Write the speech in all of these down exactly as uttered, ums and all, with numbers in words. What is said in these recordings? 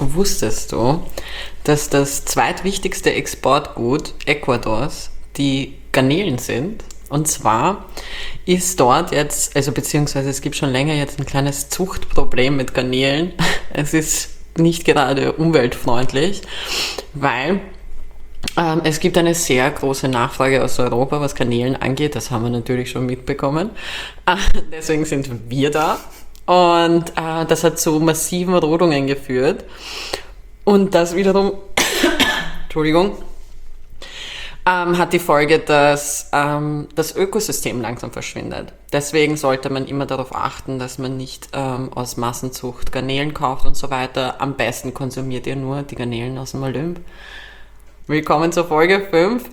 Wusstest du, dass das zweitwichtigste Exportgut Ecuadors die Garnelen sind? Und zwar ist dort jetzt, also beziehungsweise es gibt schon länger jetzt ein kleines Zuchtproblem mit Garnelen. Es ist nicht gerade umweltfreundlich, weil ähm, es gibt eine sehr große Nachfrage aus Europa, was Garnelen angeht. Das haben wir natürlich schon mitbekommen. Äh, deswegen sind wir da. Und äh, das hat zu massiven Rodungen geführt. Und das wiederum, Entschuldigung, ähm, hat die Folge, dass ähm, das Ökosystem langsam verschwindet. Deswegen sollte man immer darauf achten, dass man nicht ähm, aus Massenzucht Garnelen kauft und so weiter. Am besten konsumiert ihr nur die Garnelen aus dem Olymp. Willkommen zur Folge fünf.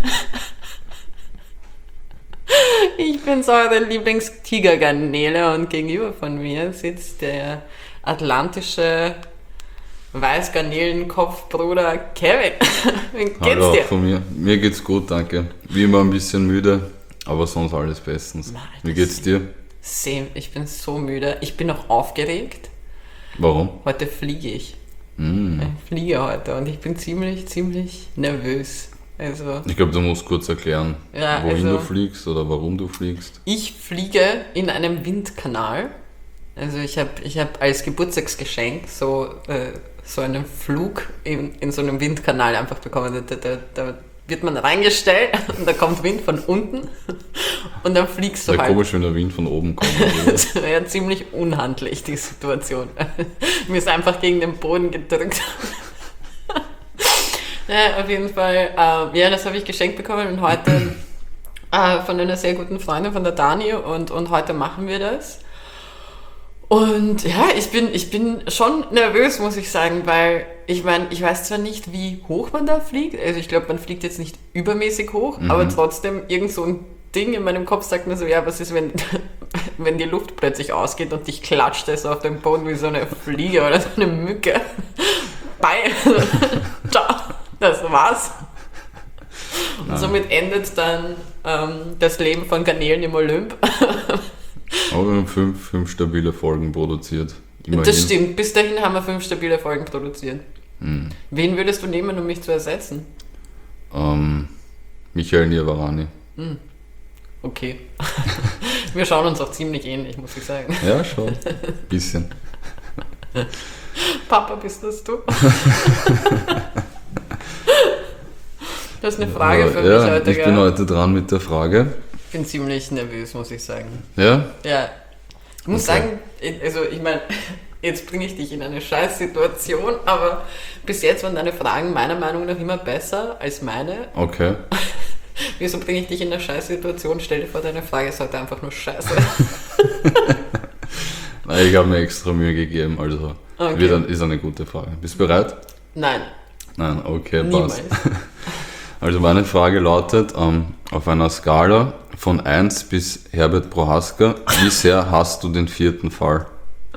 Ich bin's, eure Lieblings-Tigergarnele, und gegenüber von mir sitzt der atlantische Weißgarnelenkopfbruder Kevin. Wie geht's Hallo, dir? von mir. Mir geht's gut, danke. Wie immer ein bisschen müde, aber sonst alles bestens. Nein, Wie geht's dir? Same, ich bin so müde. Ich bin noch aufgeregt. Warum? Heute fliege ich. Mm. Ich fliege heute und ich bin ziemlich, ziemlich nervös. Also, Ich glaube, du musst kurz erklären, Ja, wohin also- du fliegst oder warum du fliegst. ich fliege in einem Windkanal. Also ich habe ich hab als Geburtstagsgeschenk so, äh, so einen Flug in, in so einem Windkanal einfach bekommen. Da, da, da wird man reingestellt und da kommt Wind von unten und dann fliegst du Sehr halt. komisch, wenn der Wind von oben kommt. Das wäre ja ziemlich unhandlich, die Situation. Mir ist einfach gegen den Boden gedrückt. Ja, auf jeden Fall, äh, ja, das habe ich geschenkt bekommen und heute äh, von einer sehr guten Freundin, von der Dani, und, und heute machen wir das. Und ja, ich bin, ich bin schon nervös, muss ich sagen, weil ich meine, ich weiß zwar nicht, wie hoch man da fliegt, also ich glaube, man fliegt jetzt nicht übermäßig hoch, Mhm. aber trotzdem, irgend so ein Ding in meinem Kopf sagt mir so, ja, was ist, wenn, wenn die Luft plötzlich ausgeht und dich klatscht es auf den Boden wie so eine Fliege oder so eine Mücke. Bye. Ciao. Das war's. Und Nein. somit endet dann ähm, das Leben von Garnelen im Olymp. Aber wir haben fünf, fünf stabile Folgen produziert. Immerhin. Das stimmt. Bis dahin haben wir fünf stabile Folgen produziert. Hm. Wen würdest du nehmen, um mich zu ersetzen? Ähm, Michael Nirvarani. Okay. Wir schauen uns auch ziemlich ähnlich, muss ich sagen. Ja, schon. Bisschen. Papa, bist das du? Du hast eine Frage für ja, mich heute, ich gell? bin heute dran mit der Frage. Ich bin ziemlich nervös, muss ich sagen. Ja? Ja. Ich muss Okay. sagen, ich- also ich meine, jetzt bringe ich dich in eine Scheißsituation, aber bis jetzt waren deine Fragen meiner Meinung nach immer besser als meine. Okay. Wieso bringe ich dich in eine Scheißsituation? Stell dir vor, deine Frage ist heute einfach nur Scheiße. Nein, ich habe mir extra Mühe gegeben, also Okay. wird ein, ist eine gute Frage. Bist du bereit? Nein, Nein, okay, niemals. passt. Also meine Frage lautet, ähm, auf einer Skala von eins bis Herbert Prohaska, wie sehr hast du den vierten Fall?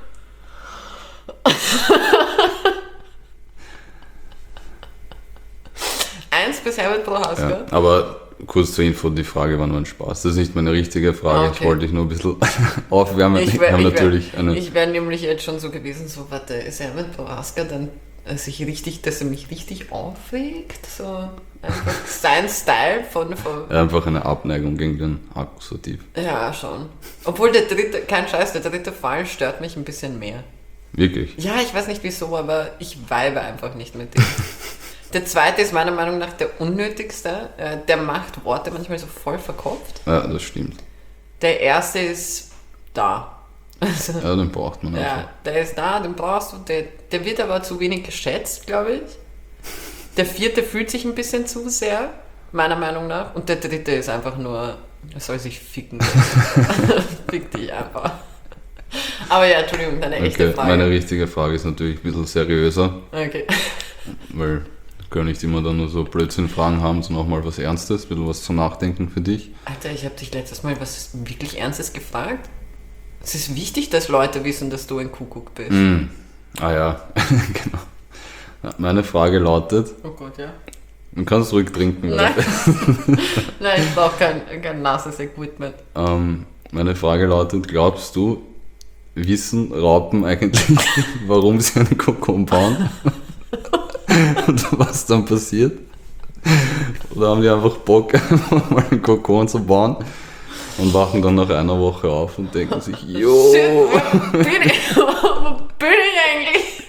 Eins bis Herbert Prohaska. Ja, aber kurz zur Info, die Frage war nur ein Spaß. Das ist nicht meine richtige Frage, Ah, ich okay. wollte dich nur ein bisschen aufwärmen. Ich Wir wäre haben wär, natürlich eine... ich wär nämlich jetzt schon so gewesen, so, warte, ist Herbert Prohaska dann äh, sich richtig, dass er mich richtig aufregt? So einfach sein Style von, von Einfach eine Abneigung gegen den Akkusativ. ja, schon. Obwohl der dritte, kein Scheiß, der dritte Fall stört mich ein bisschen mehr. Wirklich? Ja, ich weiß nicht wieso, aber ich vibe einfach nicht mit dem. Der zweite ist meiner Meinung nach der unnötigste. Äh, Der macht Worte manchmal so voll verkopft. Ja, das stimmt. Der erste ist da. Also, Ja, den braucht man einfach. ja, der ist da, den brauchst du. Der, der wird aber zu wenig geschätzt, glaube ich. Der vierte fühlt sich ein bisschen zu sehr, meiner Meinung nach. Und der dritte ist einfach nur, er soll sich ficken. Fick dich einfach. Aber ja, Entschuldigung, deine echte Okay, Frage. meine richtige Frage ist natürlich ein bisschen seriöser, Okay. weil wir können nicht immer dann nur so Blödsinn-Fragen haben, sondern auch mal was Ernstes, ein bisschen was zum Nachdenken für dich. Alter, ich habe dich letztes Mal was wirklich Ernstes gefragt. Es ist wichtig, dass Leute wissen, dass du ein Kuckuck bist. Mm. Ah ja, genau. Ja, meine Frage lautet, Oh Gott, ja. du kannst ruhig trinken. Nein, Leute. Nein ich brauche kein, kein nasses Equipment. Ähm, meine Frage lautet, glaubst du, wissen Raupen eigentlich, warum sie einen Kokon bauen? Und was dann passiert? Oder haben die einfach Bock, mal einen Kokon zu bauen und wachen dann nach einer Woche auf und denken sich, jo! Bin ich, wo bin ich eigentlich?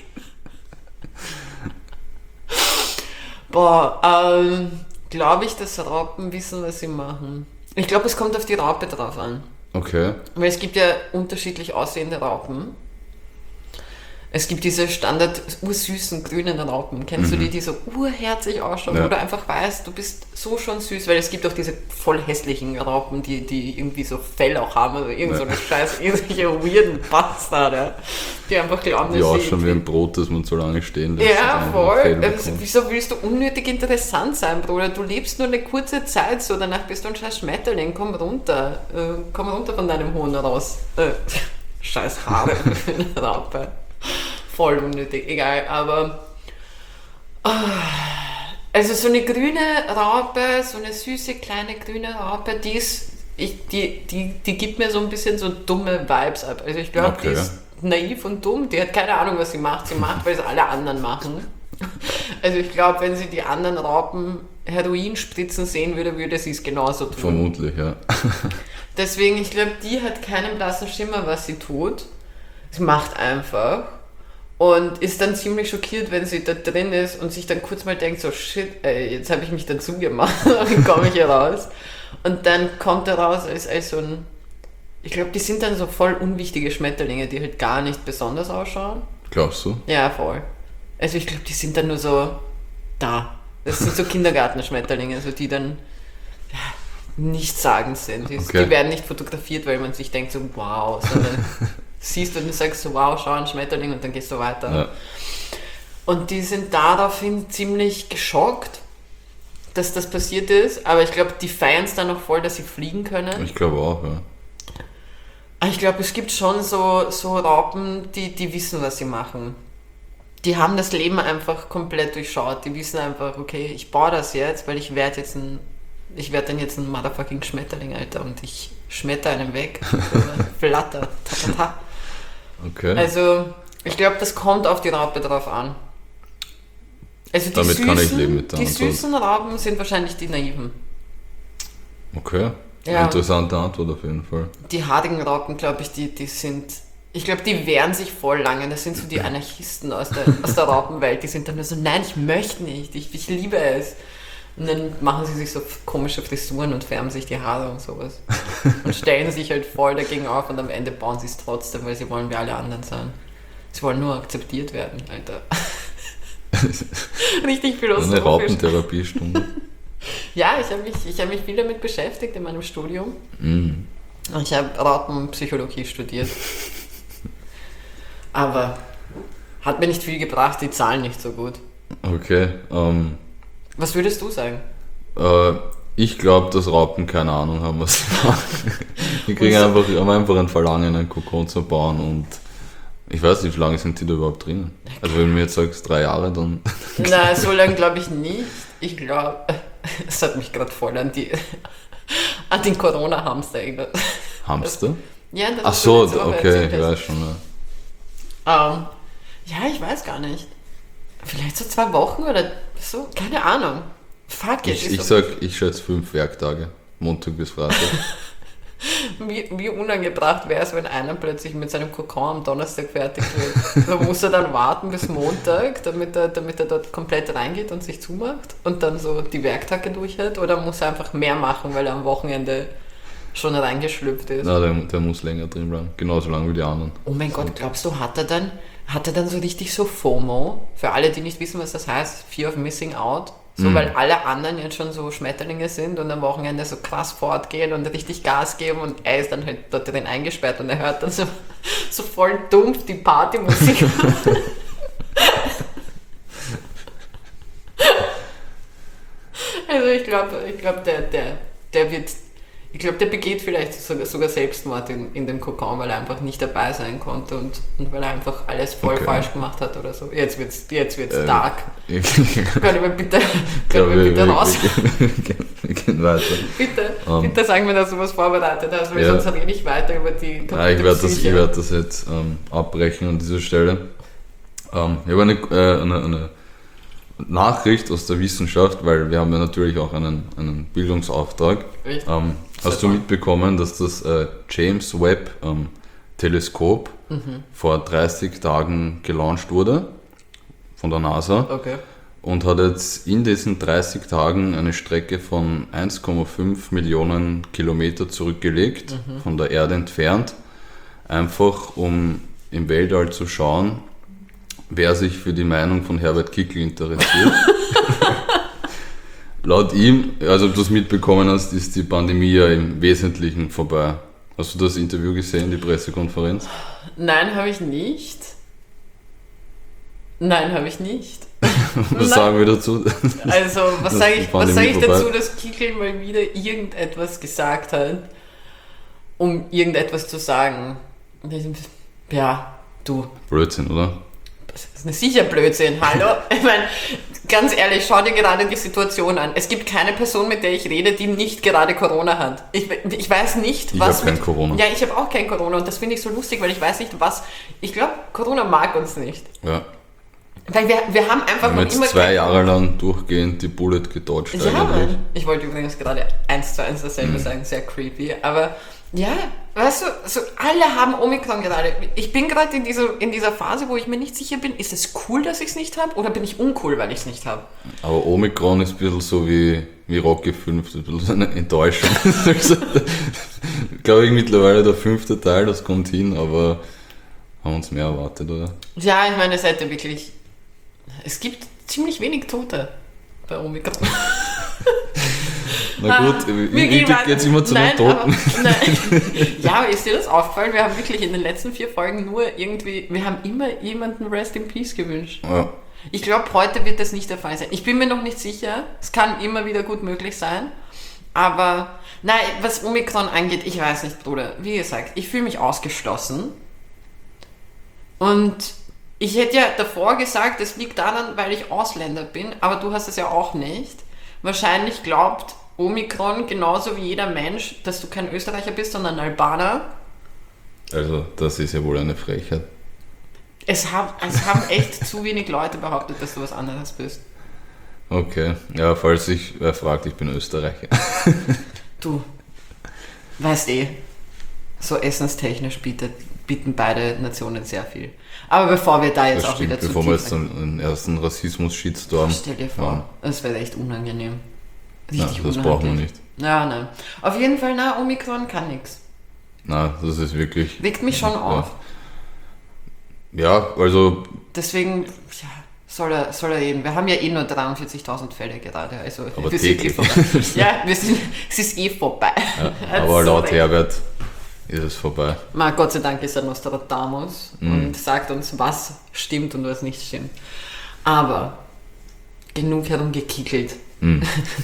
Boah, ähm, glaube ich, dass Raupen wissen, was sie machen. Ich glaube, es kommt auf die Raupe drauf an. Okay. Weil es gibt ja unterschiedlich aussehende Raupen. Es gibt diese standard ursüßen grünen Raupen. Kennst mhm. du die, die so urherzig ausschauen, ja. wo du einfach weißt, du bist so schon süß, weil es gibt auch diese voll hässlichen Raupen, die, die irgendwie so Fell auch haben oder irgend so eine ja. scheiß, irgendwelche weirden Bastard, ja. Die einfach glauben, dass sie... Ja, schon wie ein Brot, das man so lange stehen lässt. Ja, voll. Also, wieso willst du unnötig interessant sein, Bruder? Du lebst nur eine kurze Zeit so, danach bist du ein scheiß Schmetterling, komm runter. Äh, komm runter von deinem Hohn raus. Äh, scheiß Haare für eine Raupe. Voll unnötig, egal, aber also so eine grüne Raupe, so eine süße kleine grüne Raupe, die ist, ich, die, die, die gibt mir so ein bisschen so dumme Vibes ab. Also ich glaube, okay. die ist naiv und dumm, die hat keine Ahnung, was sie macht. Sie macht, weil es alle anderen machen. Also ich glaube, wenn sie die anderen Raupen Heroin spritzen sehen würde, würde sie es genauso tun. Vermutlich, ja. Deswegen, ich glaube, die hat keinen blassen Schimmer, was sie tut. Sie macht einfach und ist dann ziemlich schockiert, wenn sie da drin ist und sich dann kurz mal denkt, so shit, ey, jetzt habe ich mich dazu gemacht, wie komme ich hier raus? Und dann kommt er raus als, als so ein, ich glaube, die sind dann so voll unwichtige Schmetterlinge, die halt gar nicht besonders ausschauen. Glaubst du? Ja, voll. Also ich glaube, die sind dann nur so da. Das sind so Kindergartenschmetterlinge, so die dann ja, nichtssagend sind. Die, okay. die werden nicht fotografiert, weil man sich denkt so, wow, sondern siehst du und sagst so, wow, schau, ein Schmetterling und dann gehst du weiter. Ja. Und die sind daraufhin ziemlich geschockt, dass das passiert ist, aber ich glaube, die feiern es dann noch voll, dass sie fliegen können. Ich glaube auch, ja. Ich glaube, es gibt schon so, so Raupen, die, die wissen, was sie machen. Die haben das Leben einfach komplett durchschaut. Die wissen einfach, okay, ich baue das jetzt, weil ich werde jetzt ein, ich werde dann jetzt ein motherfucking Schmetterling, Alter, und ich schmetter einen weg. Flatter. Ta, ta, ta. Okay. Also, ich glaube, das kommt auf die Raupe drauf an. Also die Damit süßen, kann ich leben mit der Die Antwort. süßen Raupen sind wahrscheinlich die naiven. Okay. Ja. Interessante Antwort auf jeden Fall. Die haarigen Raupen, glaube ich, die, die sind... Ich glaube, die wehren sich voll lange. Das sind so die Anarchisten aus der, aus der Raupenwelt. Die sind dann nur so, nein, ich möchte nicht, ich, ich liebe es. Und dann machen sie sich so komische Frisuren und färben sich die Haare und sowas. Und stellen sich halt voll dagegen auf und am Ende bauen sie es trotzdem, weil sie wollen wie alle anderen sein. Sie wollen nur akzeptiert werden, Alter. Richtig philosophisch. Eine Raupentherapiestunde. Ja, ich habe mich, ich hab mich viel damit beschäftigt in meinem Studium. Mm. Und ich habe Raupenpsychologie studiert. Aber hat mir nicht viel gebracht, die Zahlen nicht so gut. Okay. Ähm, Was würdest du sagen? Äh, ich glaube, dass Raupen keine Ahnung haben, was sie machen. Die kriegen einfach, haben einfach ein Verlangen, einen Kokon zu bauen und ich weiß nicht, wie lange sind die da überhaupt drinnen? Also wenn du mir jetzt sagst, drei Jahre, dann... Nein, so lange glaube ich nicht. Ich glaube, es hat mich gerade voll an, die, an den Corona-Hamster erinnert. Hamster? Ja, das Ach so, okay, ich weiß schon. Ja. Ähm, ja, ich weiß gar nicht. Vielleicht so zwei Wochen oder so, keine Ahnung. Fuck it. Ich, ich sag, ich schätze fünf Werktage, Montag bis Freitag. Wie, wie unangebracht wäre es, wenn einer plötzlich mit seinem Kokon am Donnerstag fertig wird. Da muss er dann warten bis Montag, damit er, damit er dort komplett reingeht und sich zumacht und dann so die Werktage durchhält, oder muss er einfach mehr machen, weil er am Wochenende schon reingeschlüpft ist? Nein, der, der muss länger drin bleiben, genauso lange wie die anderen. Oh mein Gott, glaubst du, hat er dann, hat er dann so richtig so FOMO? Für alle, die nicht wissen, was das heißt, Fear of Missing Out. So, mhm. weil alle anderen jetzt schon so Schmetterlinge sind und am Wochenende so krass fortgehen und richtig Gas geben und er ist dann halt dort drin eingesperrt und er hört dann so, so voll dumpf die Partymusik. Also ich glaube, ich glaub, der, der, der wird Ich glaube, der begeht vielleicht sogar, sogar Selbstmord in, in dem Kokon, weil er einfach nicht dabei sein konnte und, und weil er einfach alles voll Okay. falsch gemacht hat oder so. Jetzt wird's, jetzt wird's Ähm, dark. Ich Können wir bitte, glaube, können wir wir, bitte wir, raus? wir, gehen, wir gehen weiter. Bitte, Um, bitte sagen wir, dass du was vorbereitet hast, weil ja. sonst rede ich weiter über die Ja, ich werde das, ich Psyche. werd das jetzt ähm, abbrechen an dieser Stelle. Ähm, ich habe eine, äh, eine, eine Nachricht aus der Wissenschaft, weil wir haben ja natürlich auch einen, einen Bildungsauftrag. Richtig. Ähm, Sehr hast du toll. mitbekommen, dass das äh, James Webb ähm, Teleskop Mhm. vor dreißig Tagen gelauncht wurde von der NASA Okay. und hat jetzt in diesen dreißig Tagen eine Strecke von eins Komma fünf Millionen Kilometer zurückgelegt, Mhm. von der Erde entfernt, einfach um im Weltall zu schauen, wer sich für die Meinung von Herbert Kickl interessiert. Laut ihm, also ob du das mitbekommen hast, ist die Pandemie ja im Wesentlichen vorbei. Hast du das Interview gesehen, die Pressekonferenz? Nein, habe ich nicht. Nein, habe ich nicht. Was Nein. sagen wir dazu? Also, was Das sage ist ich, die was sag ich Pandemie dazu, vorbei. dass Kickel mal wieder irgendetwas gesagt hat, um irgendetwas zu sagen? Ja, du, Blödsinn, oder? das ist eine sicher Blödsinn, hallo? Ich meine, ganz ehrlich, schau dir gerade die Situation an. Es gibt keine Person, mit der ich rede, die nicht gerade Corona hat. Ich, ich weiß nicht, Ich was... hab kein mit- Corona. Ja, ich habe auch kein Corona und das finde ich so lustig, weil ich weiß nicht, was... Ich glaube, Corona mag uns nicht. Ja. Weil wir, wir haben Wir einfach haben noch jetzt immer... zwei kein- Jahre lang durchgehend die Bullet gedodged Ja, eigentlich. Mann. Ich wollte übrigens gerade eins zu eins dasselbe Mhm. sagen, sehr creepy. Aber ja, weißt du, so alle haben Omikron gerade. Ich bin gerade in dieser, in dieser Phase, wo ich mir nicht sicher bin, ist es cool, dass ich es nicht habe oder bin ich uncool, weil ich es nicht habe? Aber Omikron ist ein bisschen so wie, wie Rocky fünf, ein bisschen so eine Enttäuschung. Glaube ich mittlerweile der fünfte Teil, das kommt hin, aber haben uns mehr erwartet, oder? Ja, ich meine, es hätte wirklich... Es gibt ziemlich wenig Tote bei Omikron. Na gut, Wir ich gehen geht weiter. jetzt immer zu Nein, den Toten. Aber, nein. Ja, aber ist dir das aufgefallen? Wir haben wirklich in den letzten vier Folgen nur irgendwie, wir haben immer jemanden Rest in Peace gewünscht. Ja. Ich glaube, heute wird das nicht der Fall sein. Ich bin mir noch nicht sicher. Es kann immer wieder gut möglich sein. Aber, nein, was Omikron angeht, ich weiß nicht, Bruder. Wie gesagt, ich fühle mich ausgeschlossen. Und ich hätte ja davor gesagt, es liegt daran, weil ich Ausländer bin, aber du hast es ja auch nicht. Wahrscheinlich glaubt Omikron genauso wie jeder Mensch, dass du kein Österreicher bist, sondern ein Albaner. Also, das ist ja wohl eine Frechheit. Es haben, es haben echt zu wenig Leute behauptet, dass du was anderes bist. Okay, ja, falls sich wer fragt, ich bin Österreicher. Du, weißt eh, so essenstechnisch bietet, bieten beide Nationen sehr viel. Aber bevor wir da jetzt Das auch stimmt, wieder zu bevor wir tief jetzt einen, einen ersten Rassismus-Shitstorm. Stell dir vor, es wäre echt unangenehm. Ja, Richtig das unangenehm. brauchen wir nicht. Ja, nein. Auf jeden Fall, na, Omikron kann nix. Na, das ist wirklich. Regt mich schon ja. auf. Ja, also Deswegen, ja, soll er, soll er eben. Wir haben ja eh nur dreiundvierzigtausend Fälle gerade. Also Aber wir sind eh täglich. vorbei. Ja, wir sind, es ist eh vorbei. Ja, Hat aber so laut recht. Herbert ist es vorbei. Ma, Gott sei Dank ist er Nostradamus Mhm. und sagt uns, was stimmt und was nicht stimmt. Aber genug herumgekickelt. Mhm.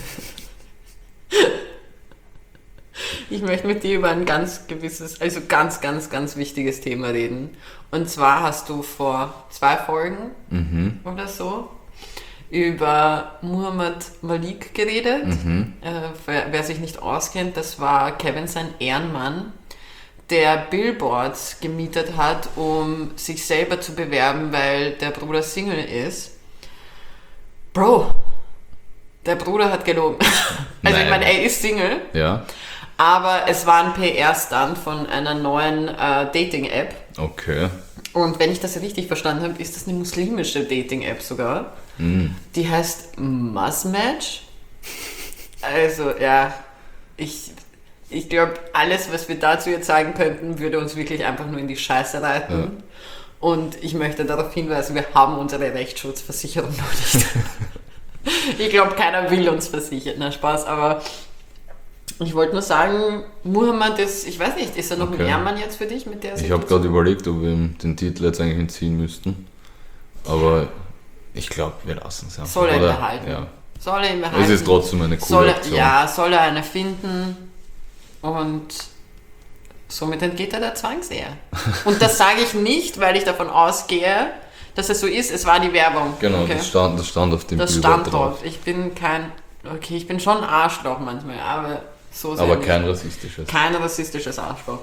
Ich möchte mit dir über ein ganz gewisses, also ganz, ganz, ganz wichtiges Thema reden. Und zwar hast du vor zwei Folgen Mhm. oder so über Muhammad Malik geredet. Mhm. Äh, wer, wer sich nicht auskennt, das war Kevin sein Ehrenmann, der Billboards gemietet hat, um sich selber zu bewerben, weil der Bruder Single ist. Bro, der Bruder hat gelogen. Also ich Nein. meine, er ist Single, Ja, aber es war ein P R-Stunt von einer neuen äh, Dating-App. okay. Und wenn ich das richtig verstanden habe, ist das eine muslimische Dating-App sogar. Mhm. Die heißt Musmatch. Also ja, ich, ich glaube, alles, was wir dazu jetzt sagen könnten, würde uns wirklich einfach nur in die Scheiße reiten. Ja. Und ich möchte darauf hinweisen, wir haben unsere Rechtsschutzversicherung noch nicht. Ich glaube, keiner will uns versichern. Na, Spaß, aber ich wollte nur sagen, Muhammad ist, ich weiß nicht, ist er noch Okay. ein Ehrmann jetzt für dich mit der Ich habe gerade überlegt, ob wir ihm den Titel jetzt eigentlich entziehen müssten. Aber ich glaube, wir lassen es einfach. Soll er ihn oder? behalten? Ja. Soll er ihn behalten? Es ist trotzdem eine coole soll er, Option. Ja, soll er eine finden? Und somit entgeht er der Zwangsehe. Und das sage ich nicht, weil ich davon ausgehe, dass es so ist. Es war die Werbung. Genau, okay? das, stand, das stand auf dem Das Billboard stand drauf. Ich bin kein... Okay, ich bin schon ein Arschloch manchmal, aber so sehr Aber nicht. kein rassistisches. Kein rassistisches Arschloch.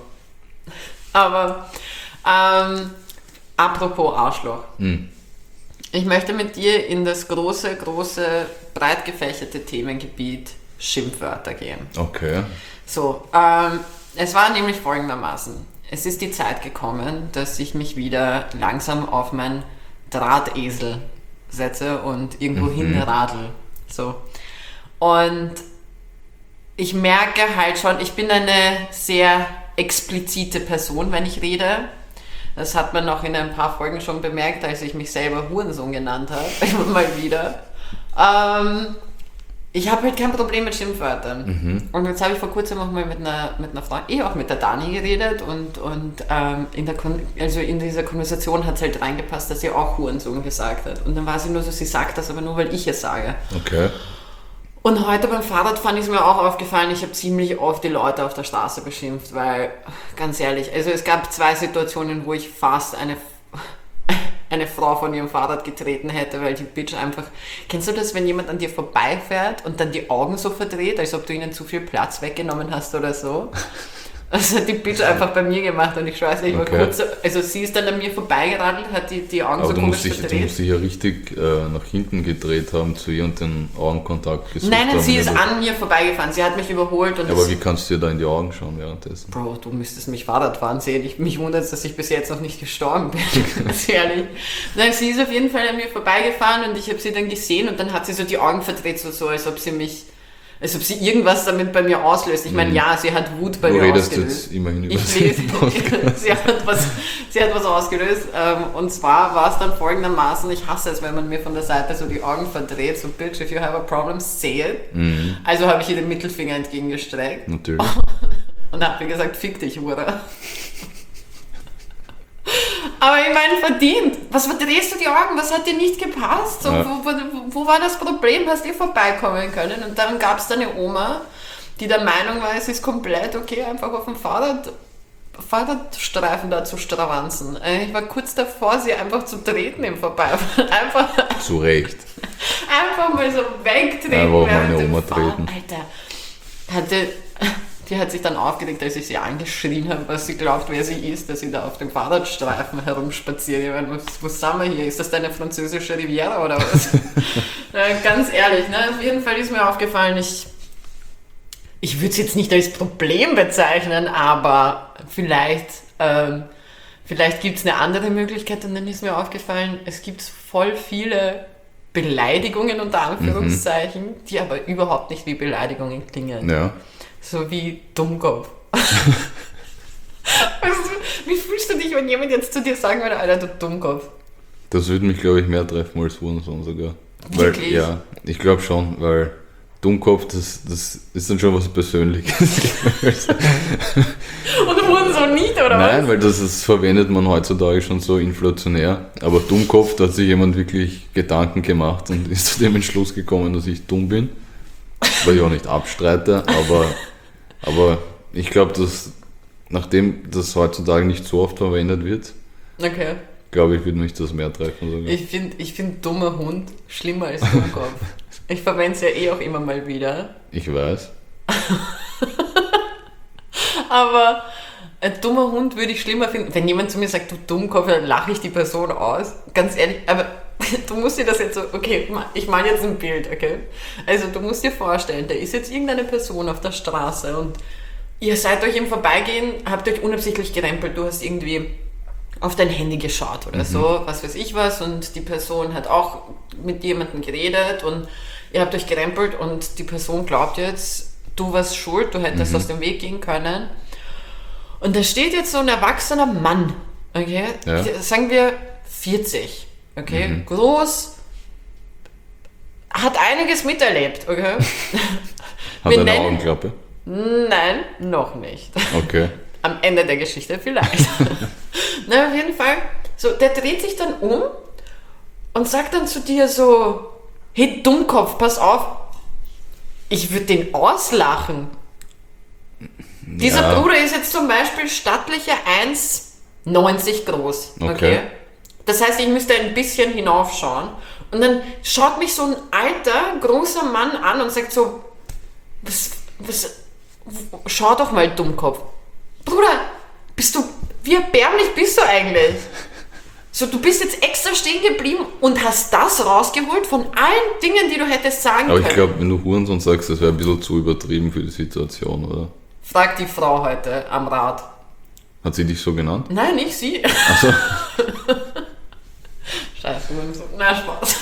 Aber ähm, apropos Arschloch. Hm. Ich möchte mit dir in das große, große, breit gefächerte Themengebiet Schimpfwörter gehen. Okay. So, ähm, es war nämlich folgendermaßen. Es ist die Zeit gekommen, dass ich mich wieder langsam auf mein Drahtesel setze und irgendwo Mhm. hinradel. So. Und ich merke halt schon, ich bin eine sehr explizite Person, wenn ich rede. Das hat man noch in ein paar Folgen schon bemerkt, als ich mich selber Hurensohn genannt habe. Immer mal wieder. Ähm, ich habe halt kein Problem mit Schimpfwörtern. Mhm. Und jetzt habe ich vor kurzem auch mal mit einer, mit einer Frau, eh auch mit der Dani geredet und, und ähm, in, der Kon- also in dieser Konversation hat es halt reingepasst, dass sie auch Hurensohn gesagt hat. Und dann war sie nur so, sie sagt das aber nur, weil ich es sage. Okay. Und heute beim Fahrradfahren ist mir auch aufgefallen, ich habe ziemlich oft die Leute auf der Straße beschimpft, weil, ganz ehrlich, also es gab zwei Situationen, wo ich fast eine, eine Frau von ihrem Fahrrad getreten hätte, weil die Bitch einfach... Kennst du das, wenn jemand an dir vorbeifährt und dann die Augen so verdreht, als ob du ihnen zu viel Platz weggenommen hast oder so? Das hat die Bitch einfach bei mir gemacht und ich weiß nicht, ich war Okay. kurz so, also sie ist dann an mir vorbeigeradelt, hat die, die Augen Aber so du komisch musst, dich, du verdreht. musst dich ja richtig äh, nach hinten gedreht haben zu ihr und den Augenkontakt gesucht Nein, nein, haben. sie ist Ja, an mir vorbeigefahren, sie hat mich überholt und aber es- wie kannst du dir da in die Augen schauen währenddessen? Bro, du müsstest mich Fahrradfahren sehen. Ich, mich wundert es, dass ich bis jetzt noch nicht gestorben bin, ganz ehrlich. Nein, sie ist auf jeden Fall an mir vorbeigefahren und ich habe sie dann gesehen und dann hat sie so die Augen verdreht, so, so als ob sie mich, als ob sie irgendwas damit bei mir auslöst. Ich meine, Mhm. ja, sie hat Wut bei Du mir redest ausgelöst. jetzt immerhin über Ich lese, den Podcast. sie, hat was, sie hat was ausgelöst ähm, und zwar war es dann folgendermaßen, ich hasse es, wenn man mir von der Seite so die Augen verdreht, so bitch, if you have a problem, say it. Mhm, Also habe ich ihr den Mittelfinger entgegengestreckt. natürlich. Und hab mir gesagt, fick dich, Hure. Aber ich meine, verdient. Was verdrehst du die Augen? Was hat dir nicht gepasst? So, Ja. wo, wo, wo war das Problem? Hast du vorbeikommen können? Und dann gab es da eine Oma, die der Meinung war, es ist komplett okay, einfach auf dem Fahrrad, Fahrradstreifen da zu stravanzen. Äh, Ich war kurz davor, sie einfach zu treten im Vorbeifahren. Einfach, Zu Recht. einfach mal so wegtreten. Einfach mal während eine dem Oma Fahren. treten. Alter, hatte... Die hat sich dann aufgeregt, als ich sie angeschrien habe, was sie glaubt, wer sie ist, dass sie da auf dem Fahrradstreifen herumspaziert. Ich meine, was, was sind wir hier? Ist das deine französische Riviera oder was? äh, ganz ehrlich, ne? Auf jeden Fall ist mir aufgefallen, ich, ich würde es jetzt nicht als Problem bezeichnen, aber vielleicht, ähm, vielleicht gibt es eine andere Möglichkeit und dann ist mir aufgefallen, es gibt voll viele Beleidigungen unter Anführungszeichen, mhm. die aber überhaupt nicht wie Beleidigungen klingen. Ja. So wie Dummkopf. Weißt du, wie fühlst du dich, wenn jemand jetzt zu dir sagen würde, Alter, du Dummkopf? Das würde mich, glaube ich, mehr treffen als Hurensohn sogar. Weil, Wirklich? ja, ich glaube schon, weil Dummkopf, das, das ist dann schon was Persönliches. Und Hurensohn nicht, oder Nein, was? weil das ist, verwendet man heutzutage schon so inflationär. Aber Dummkopf, da hat sich jemand wirklich Gedanken gemacht und ist zu dem Entschluss gekommen, dass ich dumm bin. Was ich auch nicht abstreite, aber, aber ich glaube, dass nachdem das heutzutage nicht so oft verwendet wird, Okay. glaube ich, würde mich das mehr treffen sogar. Ich finde ich find dummer Hund schlimmer als Dummkopf. Ich verwende es ja eh auch immer mal wieder. Ich weiß. Aber ein dummer Hund würde ich schlimmer finden. Wenn jemand zu mir sagt, du Dummkopf, dann lache ich die Person aus. Ganz ehrlich, aber du musst dir das jetzt so, okay, ich male jetzt ein Bild, okay? Also du musst dir vorstellen, da ist jetzt irgendeine Person auf der Straße und ihr seid euch im Vorbeigehen, habt euch unabsichtlich gerempelt, du hast irgendwie auf dein Handy geschaut oder mhm. so, was weiß ich was, und die Person hat auch mit jemandem geredet und ihr habt euch gerempelt und die Person glaubt jetzt, du warst schuld, du hättest mhm. aus dem Weg gehen können. Und da steht jetzt so ein erwachsener Mann, okay, ja. sagen wir vierzig, okay, mhm. groß, hat einiges miterlebt, okay. Hat Wir eine nennen- Augenklappe? Nein, noch nicht. Okay. Am Ende der Geschichte vielleicht. Na, auf jeden Fall, so, der dreht sich dann um und sagt dann zu dir so, hey Dummkopf, pass auf, ich würde den auslachen. Dieser Ja. Bruder ist jetzt zum Beispiel stattliche eins neunzig groß. Okay. Okay. Das heißt, ich müsste ein bisschen hinaufschauen. Und dann schaut mich so ein alter, großer Mann an und sagt so, was, was, schau doch mal, Dummkopf. Bruder, bist du, wie erbärmlich bist du eigentlich? So, du bist jetzt extra stehen geblieben und hast das rausgeholt von allen Dingen, die du hättest sagen Aber können. ich glaube, wenn du Hurensohn sagst, das wäre ein bisschen zu übertrieben für die Situation, oder? Frag die Frau heute am Rad. Hat sie dich so genannt? Nein, nicht sie. Also, Scheiße, so. Na, Spaß.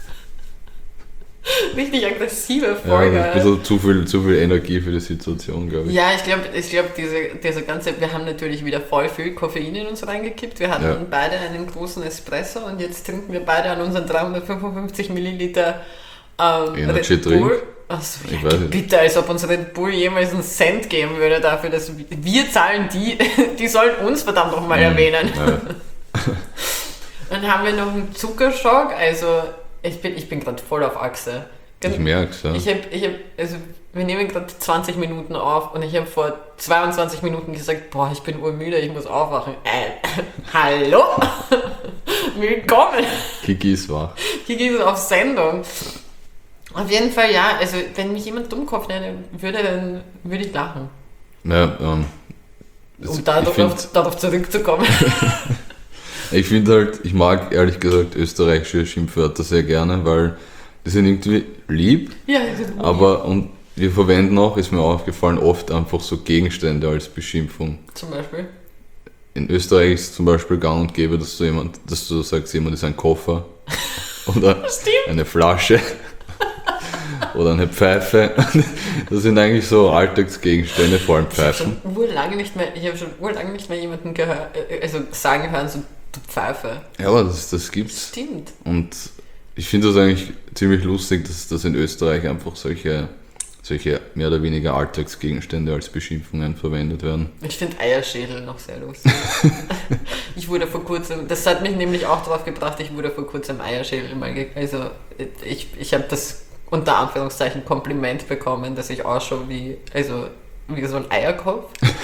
Richtig aggressive ja, Folge. das ist ein bisschen zu viel, zu viel Energie für die Situation, glaube ich. Ja, ich glaube, ich glaub, diese, diese ganze, wir haben natürlich wieder voll viel Koffein in uns reingekippt. Wir hatten Ja. beide einen großen Espresso und jetzt trinken wir beide an unseren dreihundertfünfundfünfzig Milliliter ähm, Energy Red Bull. Drink? Achso, Ich ja, weiß nicht. bitte, als ob uns Red Bull jemals einen Cent geben würde dafür, dass wir, wir zahlen die, die sollen uns verdammt noch mal erwähnen. Ja. Dann haben wir noch einen Zuckerschock, also ich bin, ich bin gerade voll auf Achse. Ich merk's, ja. Ich habe, ich hab, also wir nehmen gerade zwanzig Minuten auf und ich habe vor zweiundzwanzig Minuten gesagt, boah, ich bin urmüde, ich muss aufwachen. Äh, hallo? Willkommen! Kiki ist wach. Hier geht es auf Sendung. Auf jeden Fall, ja, also wenn mich jemand Dummkopf nennen würde, dann würde ich lachen. Ja, ähm, das- Um ich darauf, find- darauf zurückzukommen. Ich finde halt, ich mag ehrlich gesagt österreichische Schimpfwörter sehr gerne, weil die sind irgendwie lieb, Ja, das ist aber und wir verwenden auch, ist mir aufgefallen, oft einfach so Gegenstände als Beschimpfung. zum Beispiel. In Österreich ist zum Beispiel gang und gäbe, dass du jemand, dass du sagst, jemand ist ein Koffer oder Stimmt. eine Flasche oder eine Pfeife. Das sind eigentlich so Alltagsgegenstände, vor allem Ich habe Pfeifen. schon urlange nicht mehr, ich habe schon urlange nicht mehr jemanden gehört, äh, also sagen hören, so du Pfeife. Ja, aber das, das gibt's. Stimmt. Und ich finde das eigentlich ziemlich lustig, dass, dass in Österreich einfach solche, solche mehr oder weniger Alltagsgegenstände als Beschimpfungen verwendet werden. Ich finde Eierschädel noch sehr lustig. Ich wurde vor kurzem, das hat mich nämlich auch drauf gebracht, ich wurde vor kurzem Eierschädel mal, ge also ich, ich habe das unter Anführungszeichen Kompliment bekommen, dass ich ausschaue wie, also wie so ein Eierkopf.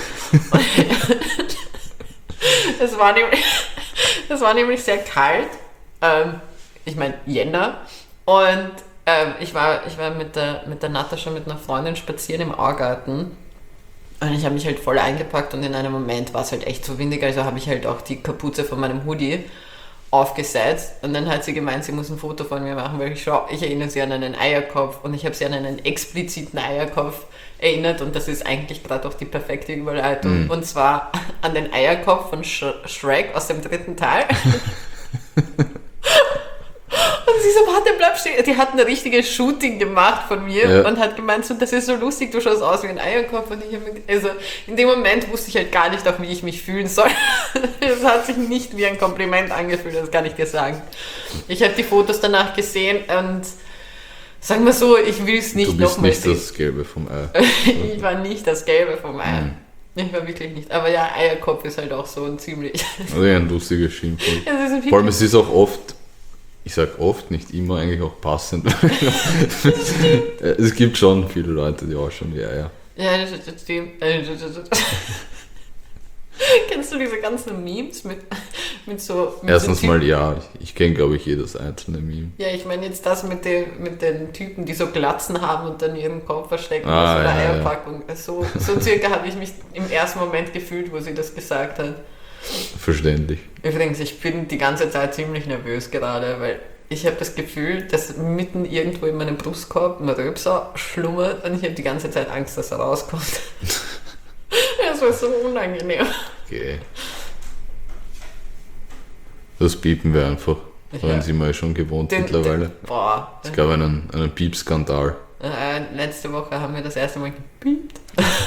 Es war nämlich, es war nämlich sehr kalt, ähm, ich meine Jänner, und ähm, ich war, ich war mit der, mit der Natascha, mit einer Freundin spazieren im Augarten. Und ich habe mich halt voll eingepackt und in einem Moment war es halt echt so windig, also habe ich halt auch die Kapuze von meinem Hoodie aufgesetzt und dann hat sie gemeint, sie muss ein Foto von mir machen, weil ich schau, ich erinnere sie an einen Eierkopf und ich habe sie an einen expliziten Eierkopf erinnert und das ist eigentlich gerade auch die perfekte Überleitung, Mhm. und zwar an den Eierkopf von Sh Shrek aus dem dritten Teil. Und sie so, warte, bleib stehen. Die hat ein richtiges Shooting gemacht von mir, Ja. und hat gemeint, so, das ist so lustig, du schaust aus wie ein Eierkopf. Und ich hab mir, also in dem Moment wusste ich halt gar nicht, auch wie ich mich fühlen soll. Es hat sich nicht wie ein Kompliment angefühlt, das kann ich dir sagen. Ich habe die Fotos danach gesehen und sagen wir so, ich will es nicht Du bist nochmal nicht sehen. das Gelbe vom Ei. Ich war nicht das Gelbe vom Ei. Mhm. Ich war wirklich nicht. Aber ja, Eierkopf ist halt auch so ein ziemlich... Also ein lustiges Schimpfwort. Es ist ein Vor allem, es ist auch oft, ich sag oft, nicht immer, eigentlich auch passend. Es gibt schon viele Leute, die ausschauen wie Eier. Ja, das, das stimmt. Kennst du diese ganzen Memes mit, mit so... Mit Erstens so mal Typen? ja, ich, ich kenne glaube ich jedes einzelne Meme. Ja, ich meine jetzt das mit den, mit den Typen, die so Glatzen haben und dann ihren Kopf verstecken Ah, aus einer ja, ja. Eierpackung. So, so circa habe ich mich im ersten Moment gefühlt, wo sie das gesagt hat. Verständlich. Übrigens, ich bin die ganze Zeit ziemlich nervös gerade, weil ich habe das Gefühl, dass mitten irgendwo in meinem Brustkorb ein Röpser schlummert und ich habe die ganze Zeit Angst, dass er rauskommt. Das war so unangenehm. Okay. Das piepen wir einfach. Da Ja. sind sie mal schon gewohnt Den- mittlerweile. Den, boah. Es gab einen, einen Piepskandal. Äh, letzte Woche haben wir das erste Mal gepiept.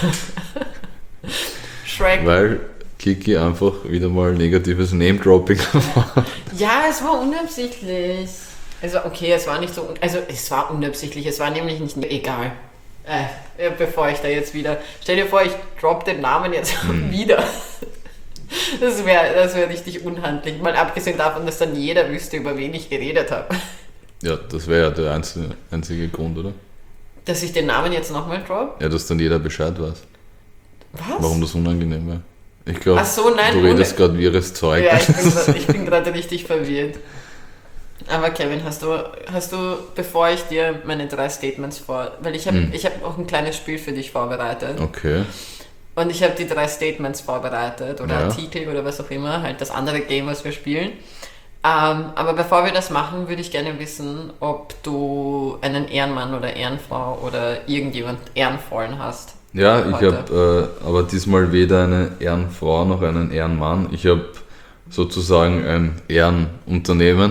Shrek. Weil Kiki einfach wieder mal negatives Name-Dropping war. Ja, es war unabsichtlich. Also okay, es war nicht so, un also es war unabsichtlich, es war nämlich nicht, egal. Äh, bevor ich da jetzt wieder, stell dir vor, ich drop den Namen jetzt wieder. Das wäre das wär richtig unhandlich, mal abgesehen davon, dass dann jeder wüsste, über wen ich geredet habe. Ja, das wäre ja der einzige, einzige Grund, oder? Dass ich den Namen jetzt nochmal drop? Ja, dass dann jeder Bescheid weiß. Was? Warum das unangenehm wäre. Ich glaube, Ach so, nein, du redest ohne- gerade wirres Zeug. Ja, ich bin grad- ich bin gerade richtig verwirrt. Aber Kevin, hast du, hast du, bevor ich dir meine drei Statements vor... Weil ich habe Hm. ich hab auch ein kleines Spiel für dich vorbereitet. Okay. Und ich habe die drei Statements vorbereitet oder Ja. Artikel oder was auch immer, halt das andere Game, was wir spielen. Ähm, aber bevor wir das machen, würde ich gerne wissen, ob du einen Ehrenmann oder Ehrenfrau oder irgendjemand Ehrenvollen hast. Ja, ich Heute. habe äh, aber diesmal weder eine Ehrenfrau noch einen Ehrenmann. Ich habe sozusagen ein Ehrenunternehmen,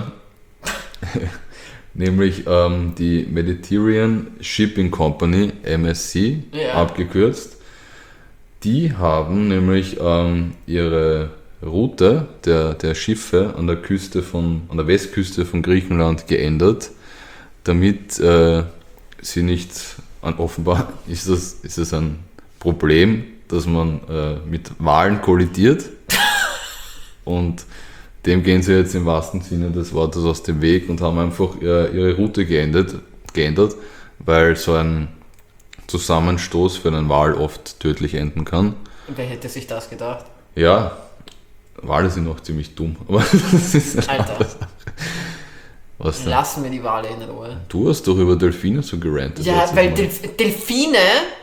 nämlich ähm, die Mediterranean Shipping Company, M S C, Ja. abgekürzt. Die haben nämlich ähm, ihre Route der, der Schiffe an der Küste von, an der Westküste von Griechenland geändert, damit äh, sie nicht an, offenbar ist das, ist das ein Problem, dass man äh, mit Walen kollidiert und dem gehen sie jetzt im wahrsten Sinne des Wortes aus dem Weg und haben einfach äh, ihre Route geändert, geändert, weil so ein Zusammenstoß für einen Wal oft tödlich enden kann. Wer hätte sich das gedacht? Ja, Wale sind noch ziemlich dumm, aber das ist eine Alter. andere Sache. Was denn? Lassen wir die Wale in Ruhe. Du hast doch über Delfine so gerantet. Ja, letztes weil Mal. Delf Delfine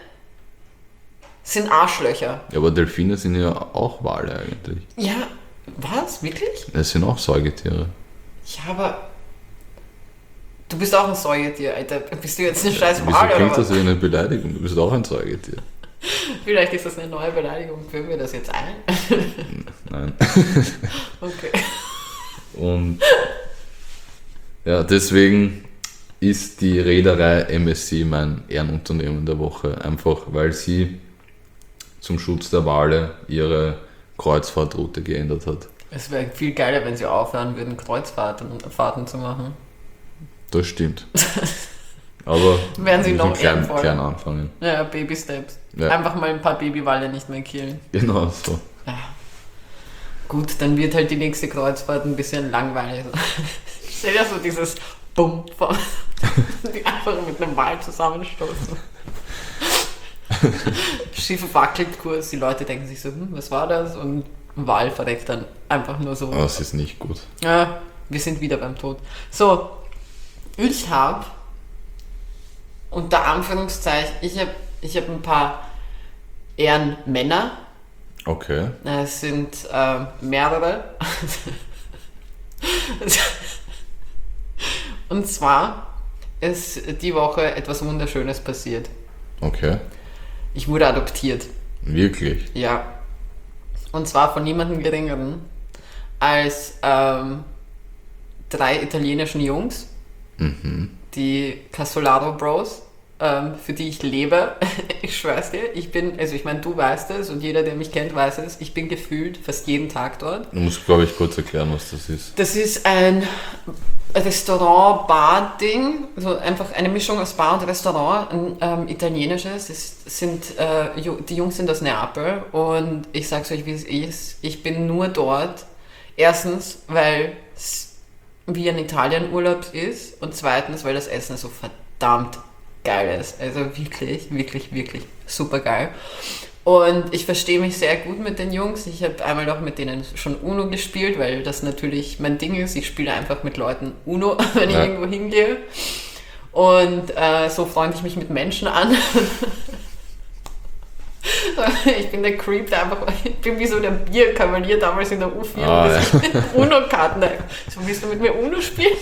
sind Arschlöcher. Ja, aber Delfine sind ja auch Wale eigentlich. Ja, was? Wirklich? Es sind auch Säugetiere. Ja, aber du bist auch ein Säugetier, Alter. Bist du jetzt ein scheiß Wieso Wal oder klingt was? das wie eine Beleidigung? Du bist auch ein Säugetier. Vielleicht ist das eine neue Beleidigung. Führen wir das jetzt ein? Nein. Okay. Und ja, deswegen ist die Reederei M S C mein Ehrenunternehmen der Woche. Einfach weil sie zum Schutz der Wale ihre Kreuzfahrtroute geändert hat. Es wäre viel geiler, wenn sie aufhören würden, Kreuzfahrten Fahrten zu machen. Das stimmt. Aber Wären sie wir noch müssen klein, ehrenvoller. klein anfangen. Ja, Baby Steps. Ja. Einfach mal ein paar Babywalle nicht mehr killen. Genau so. Ja. Gut, dann wird halt die nächste Kreuzfahrt ein bisschen langweilig. Stell dir so dieses Bumm vom die einfach mit einem Wal zusammenstoßen. Schiff wackelt kurz, die Leute denken sich so, hm, was war das? Und ein Wal verreckt dann einfach nur so. Das ist nicht gut. Ja, wir sind wieder beim Tod. So, ich habe unter Anführungszeichen, ich habe ich hab ein paar Ehrenmänner. Okay. Es sind äh, mehrere. Und zwar ist die Woche etwas Wunderschönes passiert. Okay. Ich wurde adoptiert. Wirklich. Ja. Und zwar von niemandem geringeren als ähm, drei italienischen Jungs, Mhm. die Casolaro Bros, ähm, für die ich lebe. Ich schwör's dir, ich bin, also ich meine, du weißt es und jeder, der mich kennt, weiß es, ich bin gefühlt fast jeden Tag dort. Du musst, glaube ich, kurz erklären, was das ist. Das ist ein Restaurant-Bar-Ding, also einfach eine Mischung aus Bar und Restaurant, ein ähm, italienisches. Das sind, äh, Ju- die Jungs sind aus Neapel und ich sag's euch, wie es ist. Ich bin nur dort. Erstens, weil es wie ein Italien-Urlaub ist und zweitens, weil das Essen so verdammt geil ist. Also wirklich, wirklich, wirklich super geil. Und ich verstehe mich sehr gut mit den Jungs. Ich habe einmal auch mit denen schon Uno gespielt, weil das natürlich mein Ding ist. Ich spiele einfach mit Leuten Uno, wenn ich Ja. irgendwo hingehe. Und äh, so freunde ich mich mit Menschen an. Ich bin der Creep, der einfach, ich bin wie so der Bierkavalier damals in der U vier, Ah, der sich mit Uno-Karten, so willst du mit mir Uno spielen?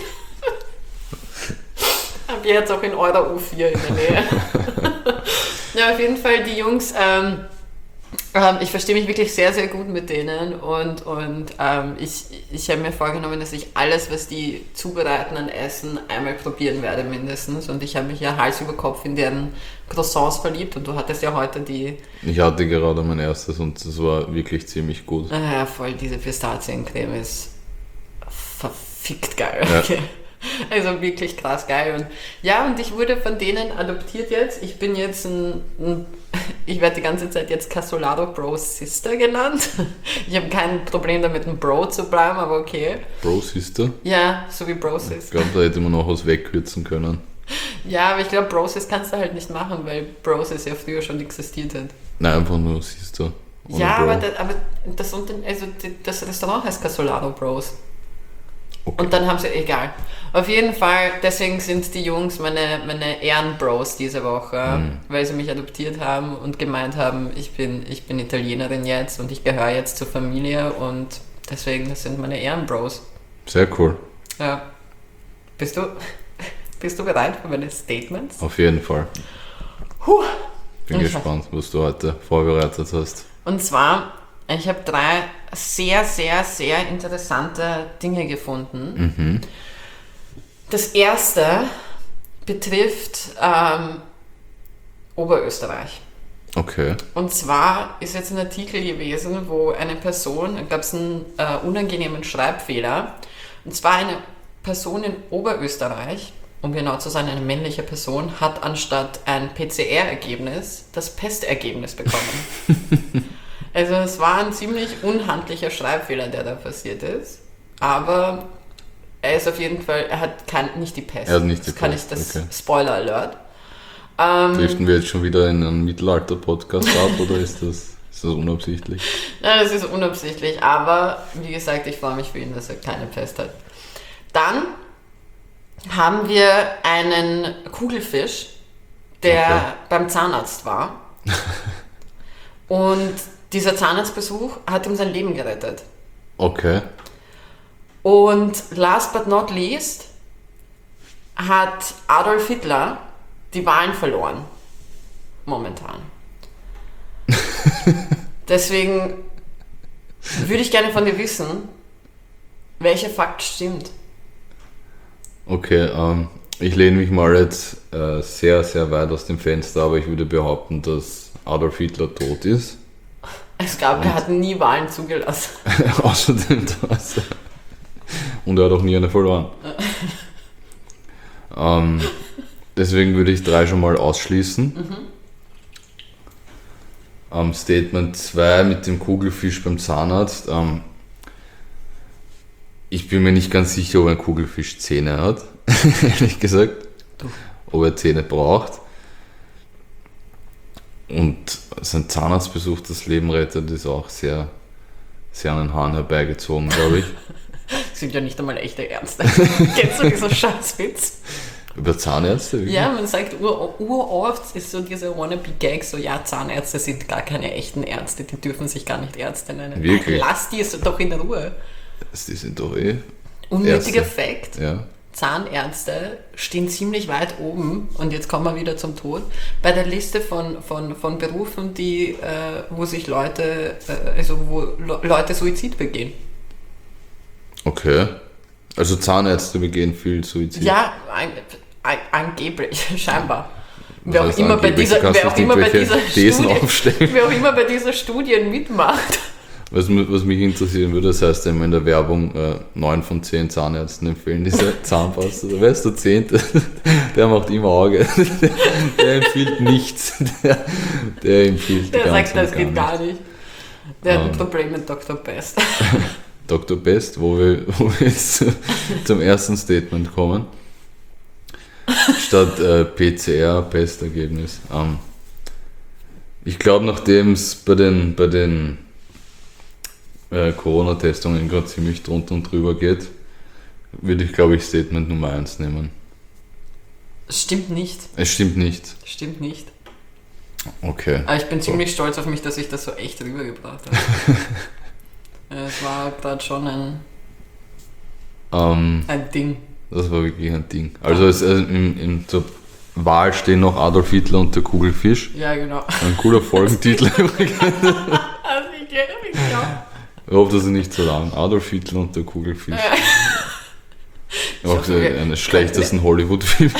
Hab ihr jetzt auch in eurer U vier in der Nähe. Ja, auf jeden Fall die Jungs, ähm, ähm, ich verstehe mich wirklich sehr, sehr gut mit denen und, und ähm, ich, ich habe mir vorgenommen, dass ich alles, was die zubereiten an Essen, einmal probieren werde mindestens und ich habe mich ja Hals über Kopf in deren Croissants verliebt und du hattest ja heute die, Ich hatte gerade mein erstes und das war wirklich ziemlich gut. ah, voll, diese Pistaziencreme ist verfickt geil. Ja. Okay. Also wirklich krass geil. Und ja, und ich wurde von denen adoptiert jetzt. Ich bin jetzt ein, ein ich werde die ganze Zeit jetzt Casolaro Bros Sister genannt. Ich habe kein Problem damit, ein Bro zu bleiben, aber okay. Bro Sister? Ja, so wie Bro Ich Sister. glaube, da hätte man noch was wegkürzen können. Ja, aber ich glaube, Broses kannst du halt nicht machen, weil Broses ja früher schon existiert hat. Nein, einfach nur Sister. ohne Ja, Bro. aber, das, aber das, Unter- also das Restaurant heißt Casolaro Bros. Okay. Und dann haben sie, egal. Auf jeden Fall, deswegen sind die Jungs meine, meine Ehrenbros diese Woche, Mhm. weil sie mich adoptiert haben und gemeint haben, ich bin, ich bin Italienerin jetzt und ich gehöre jetzt zur Familie und deswegen, das sind meine Ehrenbros. Sehr cool. Ja. Bist du, bist du bereit für meine Statements? Auf jeden Fall. Puh. Bin Okay. gespannt, was du heute vorbereitet hast. Und zwar, ich habe drei sehr, sehr, sehr interessante Dinge gefunden. Mhm. Das erste betrifft ähm, Oberösterreich. Okay. Und zwar ist jetzt ein Artikel gewesen, wo eine Person, da gab es einen äh, unangenehmen Schreibfehler, und zwar eine Person in Oberösterreich, um genau zu sein, eine männliche Person, hat anstatt ein P C R-Ergebnis das Pestergebnis bekommen. Also es war ein ziemlich unhandlicher Schreibfehler, der da passiert ist, aber er ist auf jeden Fall, er hat kein, nicht die Pest. Er hat nicht die das kann Pest, ich, das okay. Spoiler Alert. Ähm, Driften wir jetzt schon wieder in einen Mittelalter-Podcast ab oder ist das, ist das unabsichtlich? Nein, das ist unabsichtlich, aber wie gesagt, ich freue mich für ihn, dass er keine Pest hat. Dann haben wir einen Kugelfisch, der Okay. beim Zahnarzt war. Und dieser Zahnarztbesuch hat ihm sein Leben gerettet. Okay. Und last but not least hat Adolf Hitler die Wahlen verloren. Momentan. Deswegen würde ich gerne von dir wissen, welcher Fakt stimmt. Okay, ähm, ich lehne mich mal jetzt äh, sehr, sehr weit aus dem Fenster, aber ich würde behaupten, dass Adolf Hitler tot ist. Es gab, er hat nie Wahlen zugelassen. Außerdem das. Und er hat auch nie eine verloren. ähm, deswegen würde ich drei schon mal ausschließen. Mhm. Ähm, Statement zwei mit dem Kugelfisch beim Zahnarzt. Ähm, ich bin mir nicht ganz sicher, ob ein Kugelfisch Zähne hat, ehrlich gesagt. Du. Ob er Zähne braucht. Und sein Zahnarztbesuch das Leben rettet, ist auch sehr, sehr an den Haaren herbeigezogen, glaube ich. Sind ja nicht einmal echte Ärzte. Kennst du diesen Scheißwitz? Über Zahnärzte? Wirklich? Ja, man sagt ur- uroft ist so diese wannabe-Gag, so ja, Zahnärzte sind gar keine echten Ärzte, die dürfen sich gar nicht Ärzte nennen. Wirklich? Lass die es doch in Ruhe. Die sind doch eh. Unnötiger Ärzte. Fakt, Ja. Zahnärzte stehen ziemlich weit oben, und jetzt kommen wir wieder zum Tod, bei der Liste von, von, von Berufen, die, äh, wo sich Leute, äh, also wo Le- Leute Suizid begehen. Okay. Also Zahnärzte begehen viel Suizid. Ja, ein, ein, angeblich, scheinbar. Was Wer auch, heißt immer bei angeblich? dieser, Du kannst wer, auch nicht immer bei irgendwelche dieser Thesen Studie, aufstellen. wer auch immer bei dieser Studie mitmacht. Was, mi- was mich interessieren würde, das heißt immer in der Werbung, äh, neun von zehn Zahnärzten empfehlen diese Zahnpasta. Wer ist der Zehnte? Der macht immer Auge. Der, der empfiehlt nichts. Der, der empfiehlt Der ganz sagt, das und geht gar nichts. nicht. Der hat ein Ähm. Problem mit Doktor Best. Doktor Best, wo wir, wo wir jetzt zum ersten Statement kommen. Statt äh, P C R, Pestergebnis. Ähm, ich glaube, nachdem es bei den, bei den äh, Corona-Testungen gerade ziemlich drunter und drüber geht, würde ich, glaube ich, Statement Nummer eins nehmen. Stimmt nicht. Es stimmt nicht. Stimmt nicht. Okay. Aber ich bin So. ziemlich stolz auf mich, dass ich das so echt rübergebracht habe. Ja, es war gerade schon ein, Ähm, ein Ding. das war wirklich ein Ding. Also, es, also in, in der Wahl stehen noch Adolf Hitler und der Kugelfisch. Ja, genau. Ein cooler Folgentitel übrigens. Also ich erinnere mich noch. Ich hoffe, das ist nicht so lang. Adolf Hitler und der Kugelfisch. Auch hoffe, wir- eines schlechtesten Hollywood-Filme.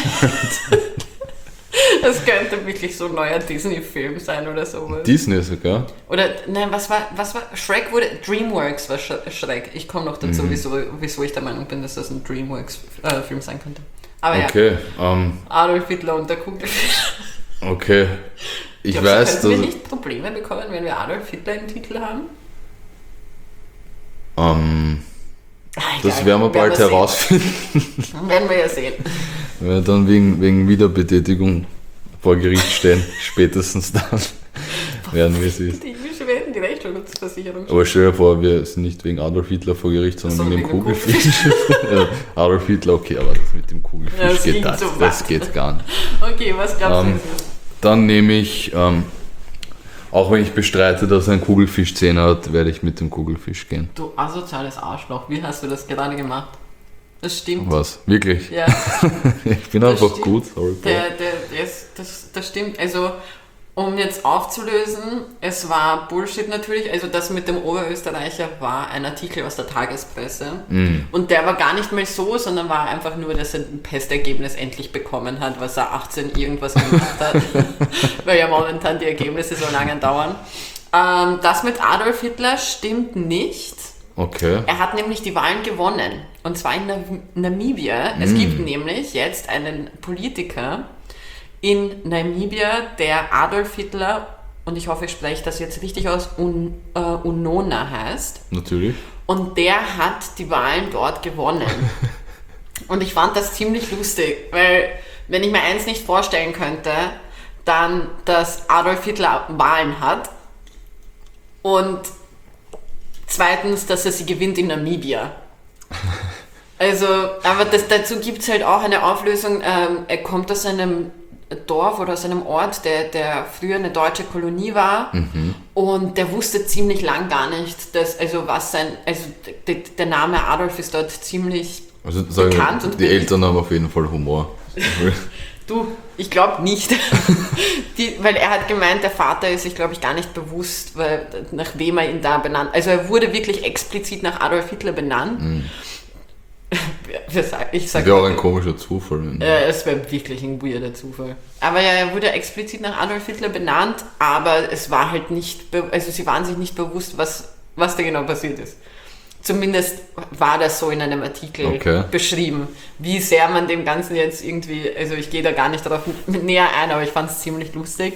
Das könnte wirklich so ein neuer Disney-Film sein oder sowas. Disney sogar. Oder, nein, was war, was war, Shrek wurde, Dreamworks war Sh- Shrek. Ich komme noch dazu, Mhm. wieso, wieso ich der Meinung bin, dass das ein Dreamworks-Film sein könnte. Aber ja, Okay, ähm, Adolf Hitler und der Kugelfisch. okay. Ich Glaubst du, weiß, könnten wir dass. nicht Probleme bekommen, wenn wir Adolf Hitler im Titel haben? Ähm, Das werden wir bald wir herausfinden. sehen. Werden wir ja sehen. Wenn wir dann wegen, wegen Wiederbetätigung vor Gericht stehen, spätestens dann werden wir sie. Die Schweden, die Rechtsschutzversicherung. Aber stell dir vor, wir sind nicht wegen Adolf Hitler vor Gericht, sondern So, wegen dem wegen dem Kugelfisch. Ja, Adolf Hitler, okay, aber das mit dem Kugelfisch Ja, das geht klingt das, so das weit. geht gar nicht. Okay, was glaubst Ähm, du? Dann nehme ich, ähm, auch wenn ich bestreite, dass ein Kugelfisch Zähne hat, werde ich mit dem Kugelfisch gehen. Du asoziales Arschloch, wie hast du das gerade gemacht? Das stimmt. Was? Wirklich? Ja, Ich bin Das einfach stimmt. gut, sorry. der, der, der ist, das, das stimmt. Also, um jetzt aufzulösen, es war Bullshit natürlich. Also, das mit dem Oberösterreicher war ein Artikel aus der Tagespresse. Mm. Und der war gar nicht mal so, sondern war einfach nur, dass er ein Pestergebnis endlich bekommen hat, was er achtzehn irgendwas gemacht hat. Weil ja momentan die Ergebnisse so lange dauern. Ähm, das mit Adolf Hitler stimmt nicht. Okay. Er hat nämlich die Wahlen gewonnen. Und zwar in Nam- Namibia. Es gibt nämlich jetzt einen Politiker in Namibia, der Adolf Hitler, und ich hoffe, ich spreche das jetzt richtig aus, Un, äh, Unona heißt. Natürlich. Und der hat die Wahlen dort gewonnen. Und ich fand das ziemlich lustig, weil wenn ich mir eins nicht vorstellen könnte, dann, dass Adolf Hitler Wahlen hat und zweitens, dass er sie gewinnt in Namibia. Also, aber das, dazu gibt es halt auch eine Auflösung. Ähm, er kommt aus einem Dorf oder aus einem Ort, der, der früher eine deutsche Kolonie war. Mhm. Und der wusste ziemlich lang gar nicht, dass, also was sein, also der, der Name Adolf ist dort ziemlich Also sag ich, bekannt. Und die Eltern haben auf jeden Fall Humor. Du, ich glaube nicht. Die, weil er hat gemeint, der Vater ist sich, glaube ich, gar nicht bewusst, weil, nach wem er ihn da benannt. Also er wurde wirklich explizit nach Adolf Hitler benannt. Mhm. Wir sag, ich Das sag wäre auch ein komischer Zufall. Wenn äh, es wäre wirklich ein weirder Zufall. Aber ja, er wurde explizit nach Adolf Hitler benannt, aber es war halt nicht, be- also sie waren sich nicht bewusst, was, was da genau passiert ist. Zumindest war das so in einem Artikel Okay. beschrieben. Wie sehr man dem Ganzen jetzt irgendwie, also ich gehe da gar nicht darauf näher ein, aber ich fand es ziemlich lustig,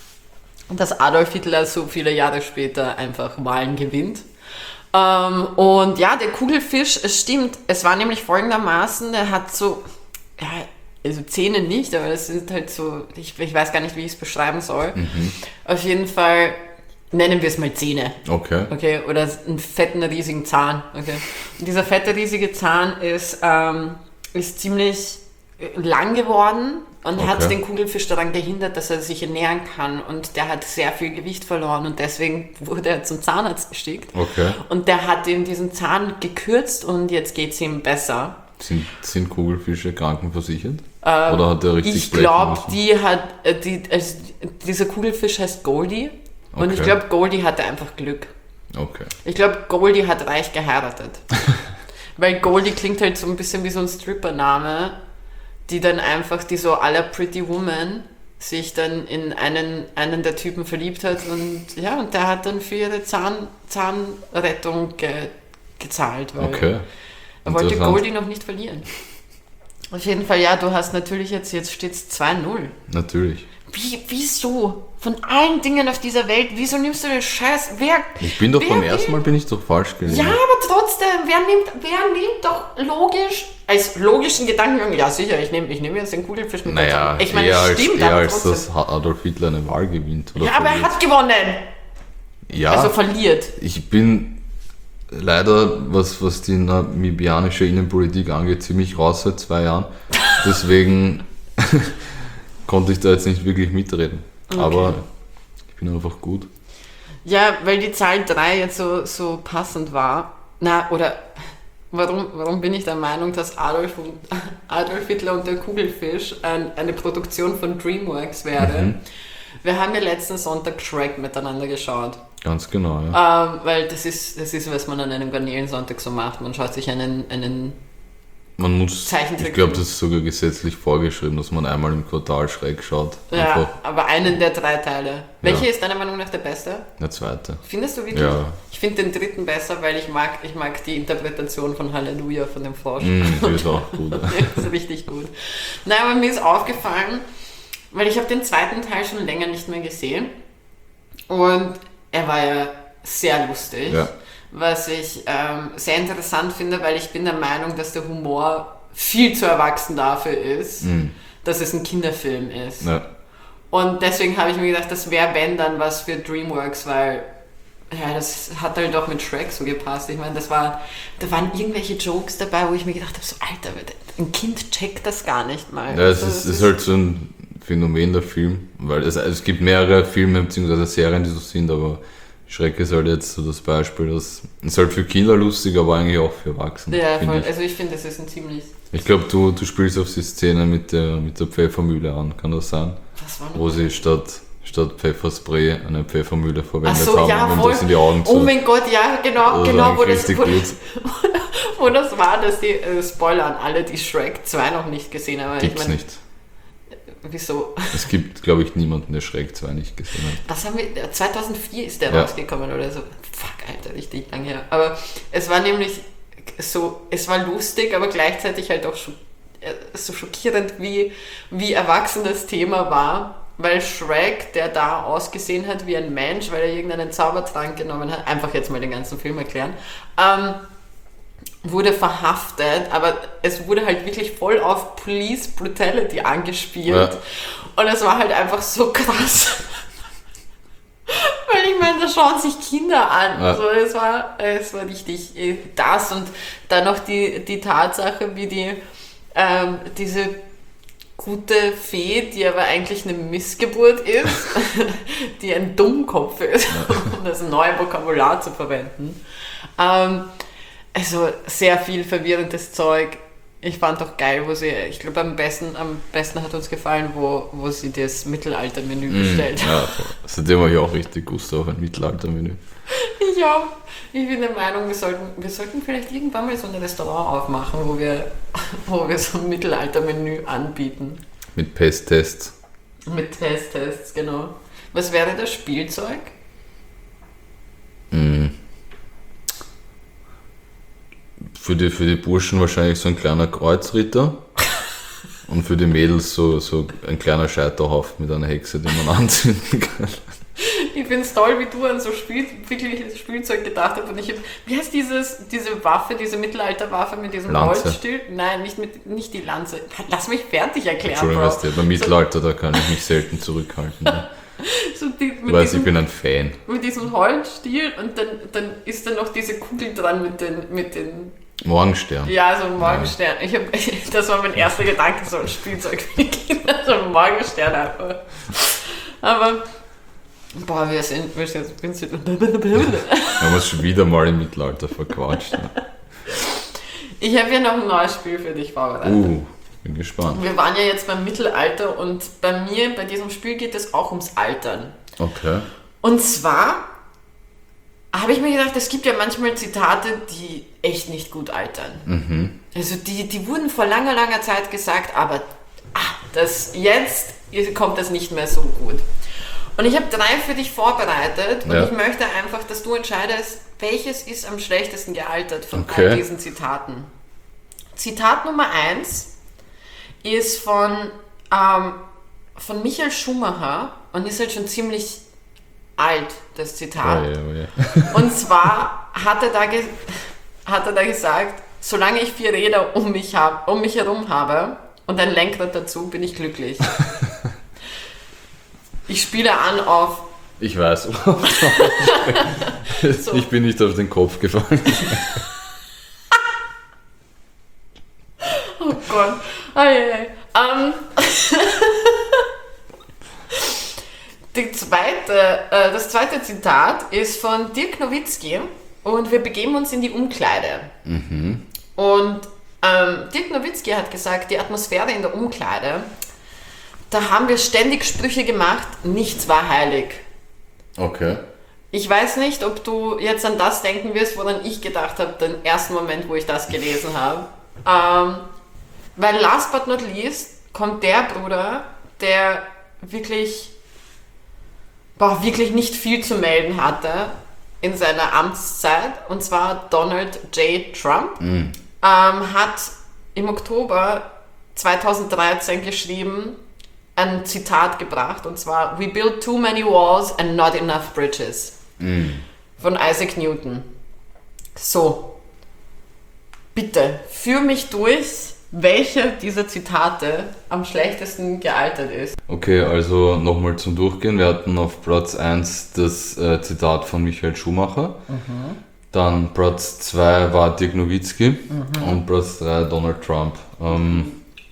dass Adolf Hitler so viele Jahre später einfach Wahlen gewinnt. Ähm, und ja, der Kugelfisch, es stimmt, es war nämlich folgendermaßen, der hat so, ja, also Zähne nicht, aber das sind halt so, ich, ich weiß gar nicht, wie ich es beschreiben soll. Mhm. Auf jeden Fall nennen wir es mal Zähne. Okay. Okay, oder einen fetten, riesigen Zahn. Okay. Und dieser fette, riesige Zahn ist, ähm, ist ziemlich lang geworden und Okay. hat den Kugelfisch daran gehindert, dass er sich ernähren kann. Und der hat sehr viel Gewicht verloren und deswegen wurde er zum Zahnarzt geschickt. Okay. Und der hat ihm diesen Zahn gekürzt und jetzt geht es ihm besser. Sind, sind Kugelfische krankenversichert? Oder hat der richtig Ich blechen glaube, müssen? die hat, äh, die, also, dieser Kugelfisch heißt Goldie. Und ich Okay. glaube, Goldie hatte einfach Glück. Okay. Ich glaube, Goldie hat reich geheiratet. Weil Goldie klingt halt so ein bisschen wie so ein Stripper-Name, die dann einfach, die so à la Pretty Woman sich dann in einen, einen der Typen verliebt hat und ja, und der hat dann für ihre Zahn, Zahnrettung ge, gezahlt, weil Okay. er wollte Interessant. Goldie noch nicht verlieren. Auf jeden Fall, ja, du hast natürlich jetzt, jetzt steht es zwei null. Natürlich. Wie, wieso? Von allen Dingen auf dieser Welt, wieso nimmst du den Scheiß? Wer, Ich bin doch wer beim will- ersten Mal bin ich doch falsch gelegen. Ja, aber trotzdem, wer nimmt, wer nimmt doch logisch, als logischen Gedanken, ja sicher, ich nehme ich nehm jetzt den Kugelfisch mit. Naja, der Ich meine, eher, das als, stimmt, eher aber als trotzdem. dass Adolf Hitler eine Wahl gewinnt. Oder Ja, aber er verliert. hat gewonnen. Ja, Also verliert. ich bin leider, was, was die namibianische Innenpolitik angeht, ziemlich raus seit zwei Jahren. Deswegen konnte ich da jetzt nicht wirklich mitreden. Aber ich bin einfach gut. Ja, weil die Zahl drei jetzt so, so passend war. Na, oder warum, warum bin ich der Meinung, dass Adolf, und, Adolf Hitler und der Kugelfisch ein, eine Produktion von DreamWorks wäre? Mhm. Wir haben ja letzten Sonntag Shrek miteinander geschaut. Ganz genau, ja. Ähm, weil das ist, das ist, was man an einem Garnelensonntag so macht. Man schaut sich einen, einen Man muss, Zeichentrick- ich glaube, das ist sogar gesetzlich vorgeschrieben, dass man einmal im Quartal Schreck schaut. ja, Einfach aber einen der drei Teile. Welche Ja. ist deiner Meinung nach der beste? eine zweite. Findest du wirklich? Ja. Ich finde den dritten besser, weil ich mag, ich mag die Interpretation von Halleluja von dem Frosch. Mm, die ist auch gut. Das ist richtig gut. Nein, aber mir ist aufgefallen, weil ich habe den zweiten Teil schon länger nicht mehr gesehen und er war ja sehr lustig, Ja. was ich ähm, sehr interessant finde, weil ich bin der Meinung, dass der Humor viel zu erwachsen dafür ist, mm. dass es ein Kinderfilm ist. Ja. Und deswegen habe ich mir gedacht, das wäre wenn dann was für DreamWorks, weil ja, das hat halt auch mit Shrek so gepasst. Ich meine, das war, da waren irgendwelche Jokes dabei, wo ich mir gedacht habe, so Alter, ein Kind checkt das gar nicht mal. Ja, es also, ist, ist halt so ein Phänomen der Film, weil es, also es gibt mehrere Filme bzw. Serien, die so sind, aber Shrek ist halt jetzt so das Beispiel, das ist halt für Kinder lustig, aber eigentlich auch für Erwachsene. Ja, voll. Ich. Also ich finde, das ist ein ziemlich... Ich glaube, du, du spielst auf die Szene mit der, mit der Pfeffermühle an, kann das sein? Was war das? Wo sie statt, statt Pfefferspray eine Pfeffermühle verwendet so, haben, ja, um voll. das in die Augen zu... Oh mein Gott, ja, genau, das genau, wo das, wo, gut. wo das war, dass die, äh, Spoiler an alle, die Shrek zwei noch nicht gesehen haben. Gibt's ich mein, nicht. Wieso? Es gibt, glaube ich, niemanden, der Shrek zwei nicht gesehen hat. Was haben wir? zweitausendvier ist der ja. rausgekommen oder so. Fuck, Alter, richtig lange her. Aber es war nämlich so, es war lustig, aber gleichzeitig halt auch schock, so schockierend, wie, wie erwachsen das Thema war. Weil Shrek, der da ausgesehen hat wie ein Mensch, weil er irgendeinen Zaubertrank genommen hat, einfach jetzt mal den ganzen Film erklären, ähm, wurde verhaftet, aber es wurde halt wirklich voll auf Police Brutality angespielt. Ja. Und es war halt einfach so krass. Weil ich meine, da schauen sich Kinder an. Ja. Also es war, es war richtig das und dann noch die, die Tatsache, wie die ähm, diese gute Fee, die aber eigentlich eine Missgeburt ist, die ein Dummkopf ist, um das neue Vokabular zu verwenden. Ähm, Also sehr viel verwirrendes Zeug. Ich fand auch geil, wo sie, ich glaube am besten, am besten hat uns gefallen, wo, wo sie das Mittelalter-Menü mm, bestellt. Ja, seitdem habe ich auch richtig Lust auf ein Mittelalter-Menü. Ich auch. Ich bin der Meinung, wir sollten, wir sollten vielleicht irgendwann mal so ein Restaurant aufmachen, wo wir, wo wir so ein Mittelalter-Menü anbieten. Mit Pesttests. Mit Testtests, genau. Was wäre das Spielzeug? Mm. Für die, für die Burschen wahrscheinlich so ein kleiner Kreuzritter und für die Mädels so, so ein kleiner Scheiterhaufen mit einer Hexe, die man anzünden kann. Ich finde es toll, wie du an so Spiel, wirkliches Spielzeug gedacht hast. Und ich hab, wie heißt dieses, diese Waffe, diese Mittelalterwaffe mit diesem Lanze. Holzstiel? Nein, nicht, mit, nicht die Lanze. Lass mich fertig erklären. Entschuldigung, weißt du, beim Mittelalter, da kann ich mich selten zurückhalten. Ne? So die, mit Weil diesem, ich bin ein Fan. Mit diesem Holzstiel und dann, dann ist da noch diese Kugel dran mit den... Mit den Morgenstern. Ja, so ein Morgenstern. Ich hab, das war mein erster Gedanke, so ein Spielzeug für die Kinder, so ein Morgenstern einfach. Aber, boah, wir sind, wir sind, wir sind Wir haben uns schon wieder mal im Mittelalter verquatscht. Ne? Ich habe ja noch ein neues Spiel für dich vorbereitet. Uh, bin gespannt. Wir waren ja jetzt beim Mittelalter und bei mir, bei diesem Spiel geht es auch ums Altern. Okay. Und zwar habe ich mir gedacht, es gibt ja manchmal Zitate, die echt nicht gut altern. Mhm. Also die, die wurden vor langer, langer Zeit gesagt, aber ah, das, jetzt kommt das nicht mehr so gut. Und ich habe drei für dich vorbereitet und ja. ich möchte einfach, dass du entscheidest, welches ist am schlechtesten gealtert von okay. all diesen Zitaten. Zitat Nummer eins ist von, ähm, von Michael Schumacher und ist halt schon ziemlich alt, das Zitat. Oh yeah, oh yeah. Und zwar hat er, da ge- hat er da gesagt, solange ich vier Räder um mich, hab, um mich herum habe und ein Lenkrad dazu, bin ich glücklich. Ich spiele an auf... Ich weiß. So. Ich bin nicht auf den Kopf gefallen. Oh Gott. Ai, ai, ai. Um, die zweite, äh, das zweite Zitat ist von Dirk Nowitzki und wir begeben uns in die Umkleide. Mhm. Und ähm, Dirk Nowitzki hat gesagt, die Atmosphäre in der Umkleide, da haben wir ständig Sprüche gemacht, nichts war heilig. Okay. Ich weiß nicht, ob du jetzt an das denken wirst, woran ich gedacht habe, den ersten Moment, wo ich das gelesen habe. Ähm, weil last but not least kommt der Bruder, der wirklich, boah, wirklich nicht viel zu melden hatte in seiner Amtszeit, und zwar Donald J. Trump, mhm. ähm, hat im Oktober zweitausenddreizehn geschrieben, ein Zitat gebracht, und zwar "We build too many walls and not enough bridges" mm. von Isaac Newton. So, bitte, führ mich durch, welche dieser Zitate am schlechtesten gealtert ist. Okay, also nochmal zum Durchgehen. Wir hatten auf Platz eins das äh, Zitat von Michael Schumacher. Mhm. Dann Platz zwei war Dirk Nowitzki mhm. und Platz drei Donald Trump. Ähm,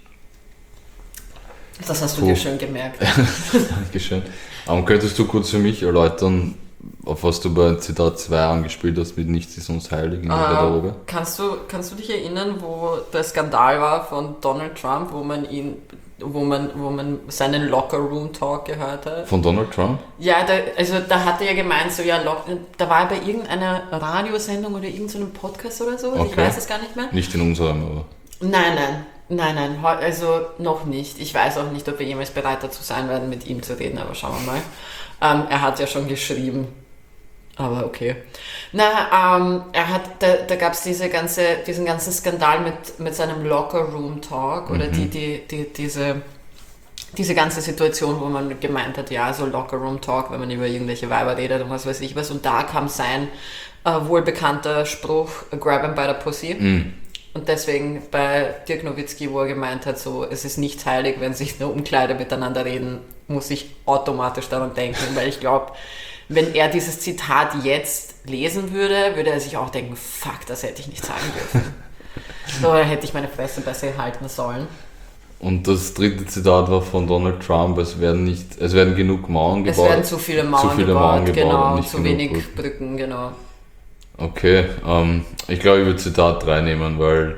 das hast du puh. dir schön gemerkt. Dankeschön. Ähm, könntest du kurz für mich erläutern, auf was du bei Zitat zwei angespielt hast, mit Nichts ist uns heilig in der Garderobe? Uh, kannst, du, kannst du dich erinnern, wo der Skandal war von Donald Trump, wo man ihn, wo man, wo man seinen Locker-Room-Talk gehört hat? Von Donald Trump? Ja, da, also da hat er ja gemeint, so ja, da war er bei irgendeiner Radiosendung oder irgendeinem Podcast oder so, okay. Ich weiß es gar nicht mehr. Nicht in unserem, aber... Nein, nein, nein, nein, also noch nicht. Ich weiß auch nicht, ob wir jemals bereit dazu sein werden, mit ihm zu reden, aber schauen wir mal. Ähm, er hat ja schon geschrieben, aber okay. Na, ähm, er hat, da, da gab es diese ganze, diesen ganzen Skandal mit, mit seinem Locker-Room-Talk oder mhm. die, die, die, diese, diese ganze Situation, wo man gemeint hat, ja, so Locker-Room-Talk, wenn man über irgendwelche Weiber redet und was weiß ich was. Und da kam sein äh, wohlbekannter Spruch, grab him by the pussy. Mhm. Und deswegen bei Dirk Nowitzki, wo er gemeint hat, so, es ist nichts heilig, wenn sich nur Umkleider miteinander reden, muss ich automatisch daran denken, weil ich glaube, wenn er dieses Zitat jetzt lesen würde, würde er sich auch denken, fuck, das hätte ich nicht sagen dürfen. So hätte ich meine Fresse besser halten sollen. Und das dritte Zitat war von Donald Trump, es werden nicht, es werden genug Mauern gebaut. Es werden zu viele Mauern, zu viele gebaut, Mauern gebaut, genau, nicht zu wenig Brücken. Brücken, genau. Okay, ähm, ich glaube, ich würde Zitat drei nehmen, weil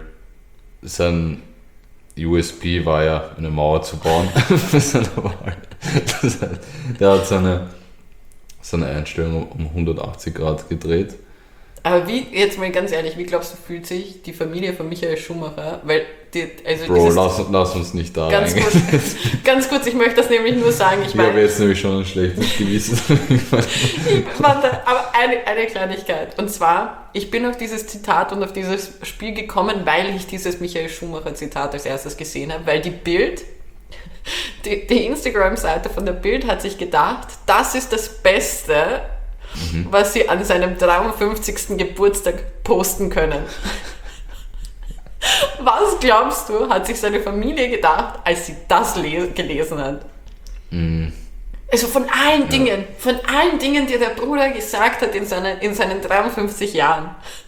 sein U S P war ja, eine Mauer zu bauen für seine Wahl. Das heißt, der hat seine, seine Einstellung um hundertachtzig Grad gedreht. Aber wie, jetzt mal ganz ehrlich, wie glaubst du, fühlt sich die Familie von Michael Schumacher? Weil die, also Bro, lass, lass uns nicht da ganz reingehen. Kurz, ganz kurz, ich möchte das nämlich nur sagen. Ich, ich habe jetzt nämlich schon ein schlechtes Gewissen. ich, warte, aber eine, eine Kleinigkeit. Und zwar, ich bin auf dieses Zitat und auf dieses Spiel gekommen, weil ich dieses Michael Schumacher Zitat als erstes gesehen habe, weil die Bild, die, die Instagram-Seite von der Bild hat sich gedacht, das ist das Beste, Mhm. was sie an seinem dreiundfünfzigsten Geburtstag posten können. Was glaubst du, hat sich seine Familie gedacht, als sie das les- gelesen hat? Mhm. Also von allen ja. Dingen, von allen Dingen, die der Bruder gesagt hat in, seine, in seinen dreiundfünfzig Jahren.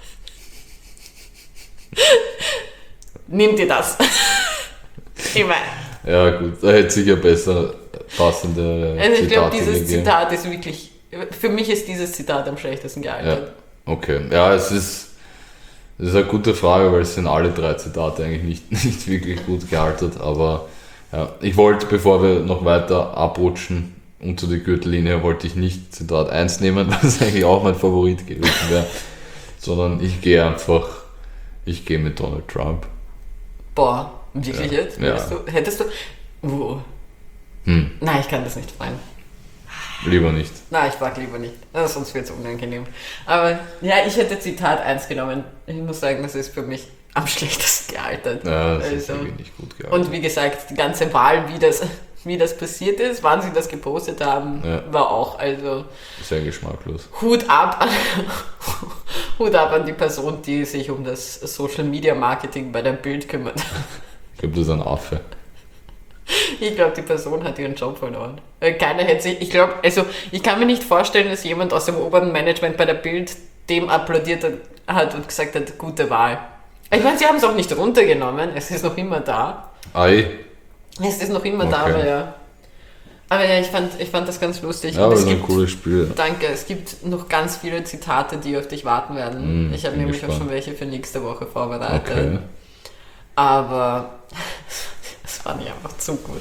Nimm dir das. Ich meine. Ja gut, da hätte sicher besser passende Also ich glaube, dieses gegeben. Zitat ist wirklich... Für mich ist dieses Zitat am schlechtesten gealtert. Ja, okay. Ja, es ist, es ist eine gute Frage, weil es sind alle drei Zitate eigentlich nicht, nicht wirklich gut gealtert. Aber ja, ich wollte, bevor wir noch weiter abrutschen unter die Gürtellinie, wollte ich nicht Zitat eins nehmen, was eigentlich auch mein Favorit gewesen wäre, sondern ich gehe einfach, ich gehe mit Donald Trump. Boah, wirklich ja. jetzt? Ja. Hättest du... Hättest du uh. hm. Nein, ich kann das nicht fragen. Lieber nicht. Nein, ich frage lieber nicht, sonst wird es unangenehm. Aber ja, ich hätte Zitat eins genommen. Ich muss sagen, das ist für mich am schlechtesten gealtert. Ja, das also, ist wirklich nicht gut gealtert. Und wie gesagt, die ganze Wahl, wie das, wie das passiert ist, wann sie das gepostet haben, ja. war auch, also... Sehr geschmacklos. Hut ab, an, Hut ab an die Person, die sich um das Social Media Marketing bei der Bild kümmert. Ich glaube, das ist ein Affe. Ich glaube, die Person hat ihren Job verloren. Keiner hätte sich, ich glaube, also ich kann mir nicht vorstellen, dass jemand aus dem oberen Management bei der Bild dem applaudiert hat und gesagt hat, gute Wahl. Ich meine, sie haben es auch nicht runtergenommen, es ist noch immer da. Ei. Es ist noch immer okay. da, aber ja. Aber ja, ich fand, ich fand das ganz lustig. Ja, aber es ist ein cooles Spiel. Danke, es gibt noch ganz viele Zitate, die auf dich warten werden. Mm, ich habe nämlich gespannt. auch schon welche für nächste Woche vorbereitet. Okay. Aber... Das fand ich einfach zu gut.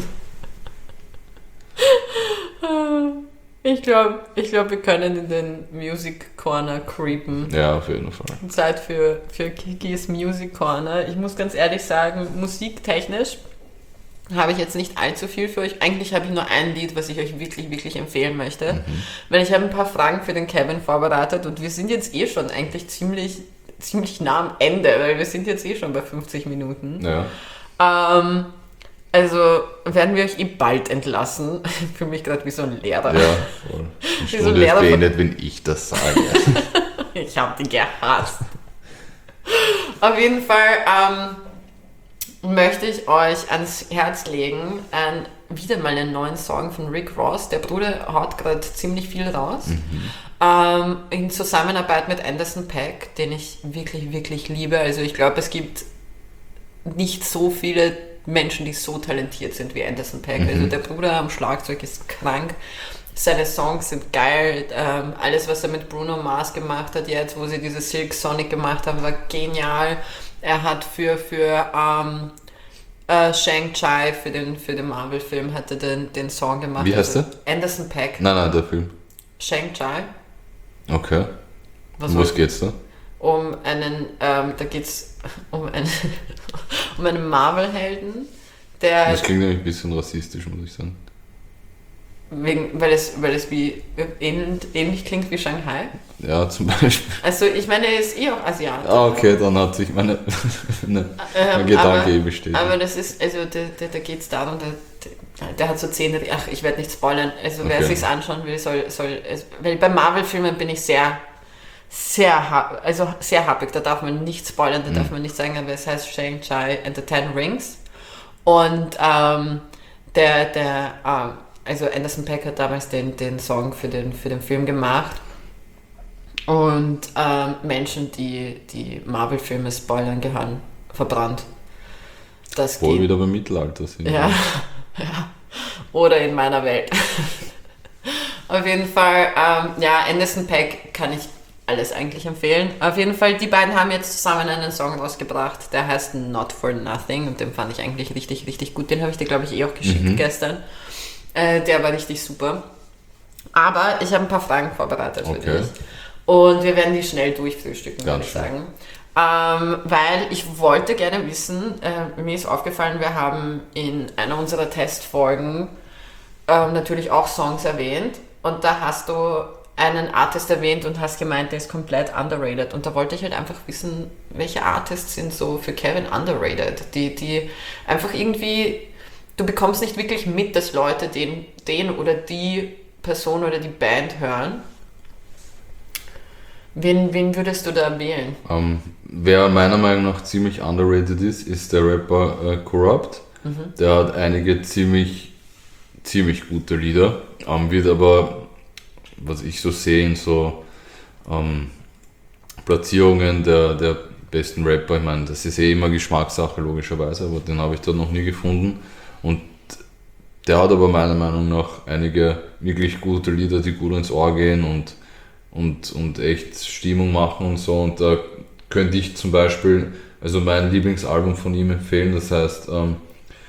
Ich glaube, ich glaub, wir können in den Music Corner creepen. Ja, auf jeden Fall. Zeit für, für Kikis Music Corner. Ich muss ganz ehrlich sagen, musiktechnisch habe ich jetzt nicht allzu viel für euch. Eigentlich habe ich nur ein Lied, was ich euch wirklich, wirklich empfehlen möchte. Mhm. Weil ich habe ein paar Fragen für den Kevin vorbereitet und wir sind jetzt eh schon eigentlich ziemlich, ziemlich nah am Ende, weil wir sind jetzt eh schon bei fünfzig Minuten. Ja. Ähm, also werden wir euch eh bald entlassen. Ich fühle mich gerade wie so ein Lehrer. Ja, voll. Die Stunde so ist beendet, wenn ich das sage. Ich habe die gehasst. Auf jeden Fall ähm, möchte ich euch ans Herz legen, ein, wieder mal einen neuen Song von Rick Ross. Der Bruder haut gerade ziemlich viel raus. Mhm. Ähm, in Zusammenarbeit mit Anderson .Paak, den ich wirklich, wirklich liebe. Also ich glaube, es gibt nicht so viele Menschen, die so talentiert sind wie Anderson .Paak. Mhm. Also der Bruder am Schlagzeug ist krank. Seine Songs sind geil. Ähm, alles, was er mit Bruno Mars gemacht hat jetzt, wo sie diese Silk Sonic gemacht haben, war genial. Er hat für, für ähm, äh, Shang-Chi, für den, für den Marvel-Film, hat er den, den Song gemacht. Wie heißt also, der? Anderson .Paak. Nein, nein, der Film. Shang-Chi. Okay. Was um was geht's da? Um einen, ähm, da geht's um einen, um einen Marvel-Helden, der... Das klingt nämlich ein bisschen rassistisch, muss ich sagen. Wegen, weil, es, weil es wie ähnlich, ähnlich klingt wie Shanghai? Ja, zum Beispiel. Also ich meine, er ist eh auch Asiat. Ah, okay, dann hat sich meine, meine, mein ähm, Gedanke aber, eh bestätigt. Aber das ist, also da, da, da geht es darum, der, der hat so Zähne, ach, ich werde nicht spoilern, also wer okay. sich's anschauen will, soll, soll also, weil bei Marvel-Filmen bin ich sehr, sehr, also sehr happig, da darf man nicht spoilern, da mhm. darf man nicht sagen, aber es heißt Shang-Chi and the Ten Rings und ähm, der, der, ähm, also Anderson .Paak hat damals den, den Song für den, für den Film gemacht und ähm, Menschen, die die Marvel-Filme spoilern, gehören verbrannt. Das Wohl geht. wieder beim Mittelalter sind. Ja, ja. Oder in meiner Welt. Auf jeden Fall, ähm, ja, Anderson .Paak kann ich alles eigentlich empfehlen. Auf jeden Fall, die beiden haben jetzt zusammen einen Song rausgebracht, der heißt Not For Nothing und den fand ich eigentlich richtig, richtig gut. Den habe ich dir, glaube ich, eh auch geschickt mhm. gestern. Äh, der war richtig super. Aber ich habe ein paar Fragen vorbereitet okay. für dich. Und wir werden die schnell durchfrühstücken, würde ich schön. sagen. Ähm, weil ich wollte gerne wissen, äh, mir ist aufgefallen, wir haben in einer unserer Testfolgen äh, natürlich auch Songs erwähnt. Und da hast du einen Artist erwähnt und hast gemeint, der ist komplett underrated. Und da wollte ich halt einfach wissen, welche Artists sind so für Kevin underrated, die, die einfach irgendwie... Du bekommst nicht wirklich mit, dass Leute den, den oder die Person oder die Band hören. Wen, wen würdest du da wählen? Um, wer meiner Meinung nach ziemlich underrated ist, ist der Rapper äh, Corrupt. Mhm. Der hat einige ziemlich, ziemlich gute Lieder, um, wird aber, was ich so sehe, in so um, Platzierungen der, der besten Rapper, ich meine, das ist eh immer Geschmackssache logischerweise, aber den habe ich dort noch nie gefunden. Und der hat aber meiner Meinung nach einige wirklich gute Lieder, die gut ins Ohr gehen und, und, und echt Stimmung machen und so. Und da könnte ich zum Beispiel, also mein Lieblingsalbum von ihm empfehlen, das heißt ähm,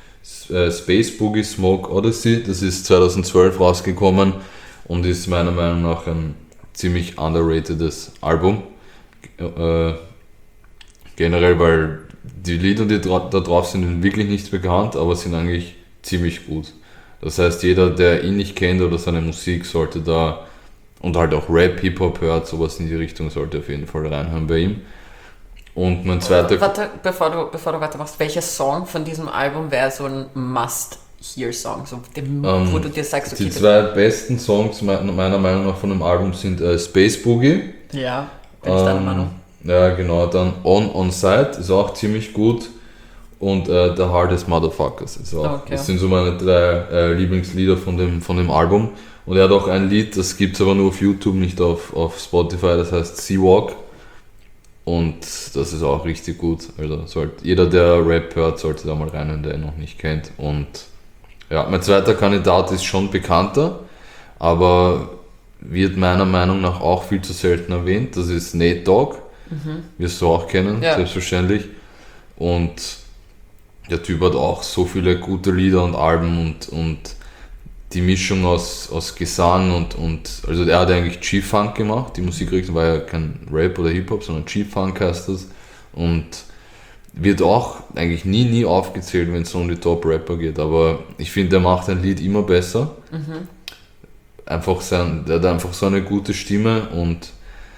Space Boogie Smoke Odyssey. Das ist zweitausendzwölf rausgekommen und ist meiner Meinung nach ein ziemlich underratedes Album. Äh, generell, weil die Lieder, die da drauf sind, sind wirklich nicht bekannt, aber sind eigentlich ziemlich gut. Das heißt, jeder, der ihn nicht kennt oder seine Musik, sollte da, und halt auch Rap, Hip-Hop hört, sowas in die Richtung, sollte auf jeden Fall reinhören bei ihm. Und mein zweiter... Warte, bevor du, bevor du weitermachst, welcher Song von diesem Album wäre so ein Must-Hear-Song, so dem, ähm, wo du dir sagst, okay... Die zwei besten Songs meiner Meinung nach von dem Album sind äh, Space Boogie. Ja, bin ich deiner Meinung. Ja, genau, dann On On Site ist auch ziemlich gut und äh, The Hardest Motherfuckers ist auch. Okay. Das sind so meine drei äh, Lieblingslieder von dem, von dem Album. Und er hat auch ein Lied, das gibt es aber nur auf YouTube, nicht auf, auf Spotify, das heißt Sea Walk. Und das ist auch richtig gut. Also sollte, jeder, der Rap hört, sollte da mal rein, der ihn noch nicht kennt. Und ja, mein zweiter Kandidat ist schon bekannter, aber wird meiner Meinung nach auch viel zu selten erwähnt. Das ist Nate Dogg. Mhm. Wirst du auch kennen, ja. Selbstverständlich. Und der Typ hat auch so viele gute Lieder und Alben und, und die Mischung aus, aus Gesang und, und also er hat eigentlich G-Funk gemacht, die Musikrichtung war ja kein Rap oder Hip-Hop, sondern G-Funk heißt das und wird auch eigentlich nie, nie aufgezählt, wenn es so um die Top-Rapper geht, aber ich finde, der macht ein Lied immer besser. Mhm. Einfach sein, der hat einfach so eine gute Stimme und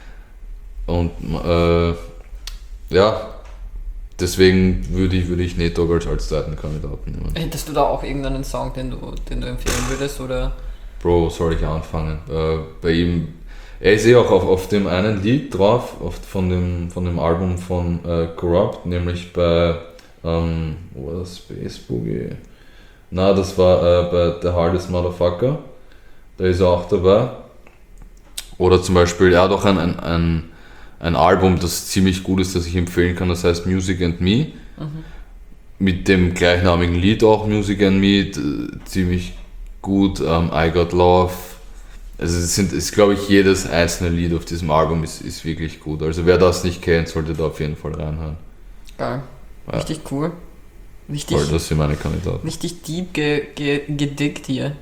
und äh, ja, deswegen würde ich, würde ich Nate Dogg als, als zweiten Kandidaten nehmen. Hättest du da auch irgendeinen Song, den du, den du empfehlen würdest, oder? Bro, soll ich anfangen? Äh, bei ihm, Er ist eh auch auf, auf dem einen Lied drauf, auf, von, dem, von dem Album von äh, Corrupt, nämlich bei, ähm, wo war das, Space Boogie? Na, das war äh, bei The Hardest Motherfucker, da ist er auch dabei. Oder zum Beispiel, er hat auch ein, ein, ein, ein Album, das ziemlich gut ist, das ich empfehlen kann, das heißt Music and Me. Mhm. Mit dem gleichnamigen Lied auch, Music and Me, d- ziemlich gut, ähm, I Got Love. Also es sind, ist, glaube ich, jedes einzelne Lied auf diesem Album ist, ist wirklich gut. Also wer das nicht kennt, sollte da auf jeden Fall reinhören. Geil. Ja. Richtig cool. Richtig, Voll, das sind meine Kandidaten. Richtig deep ge, ge, gedickt hier.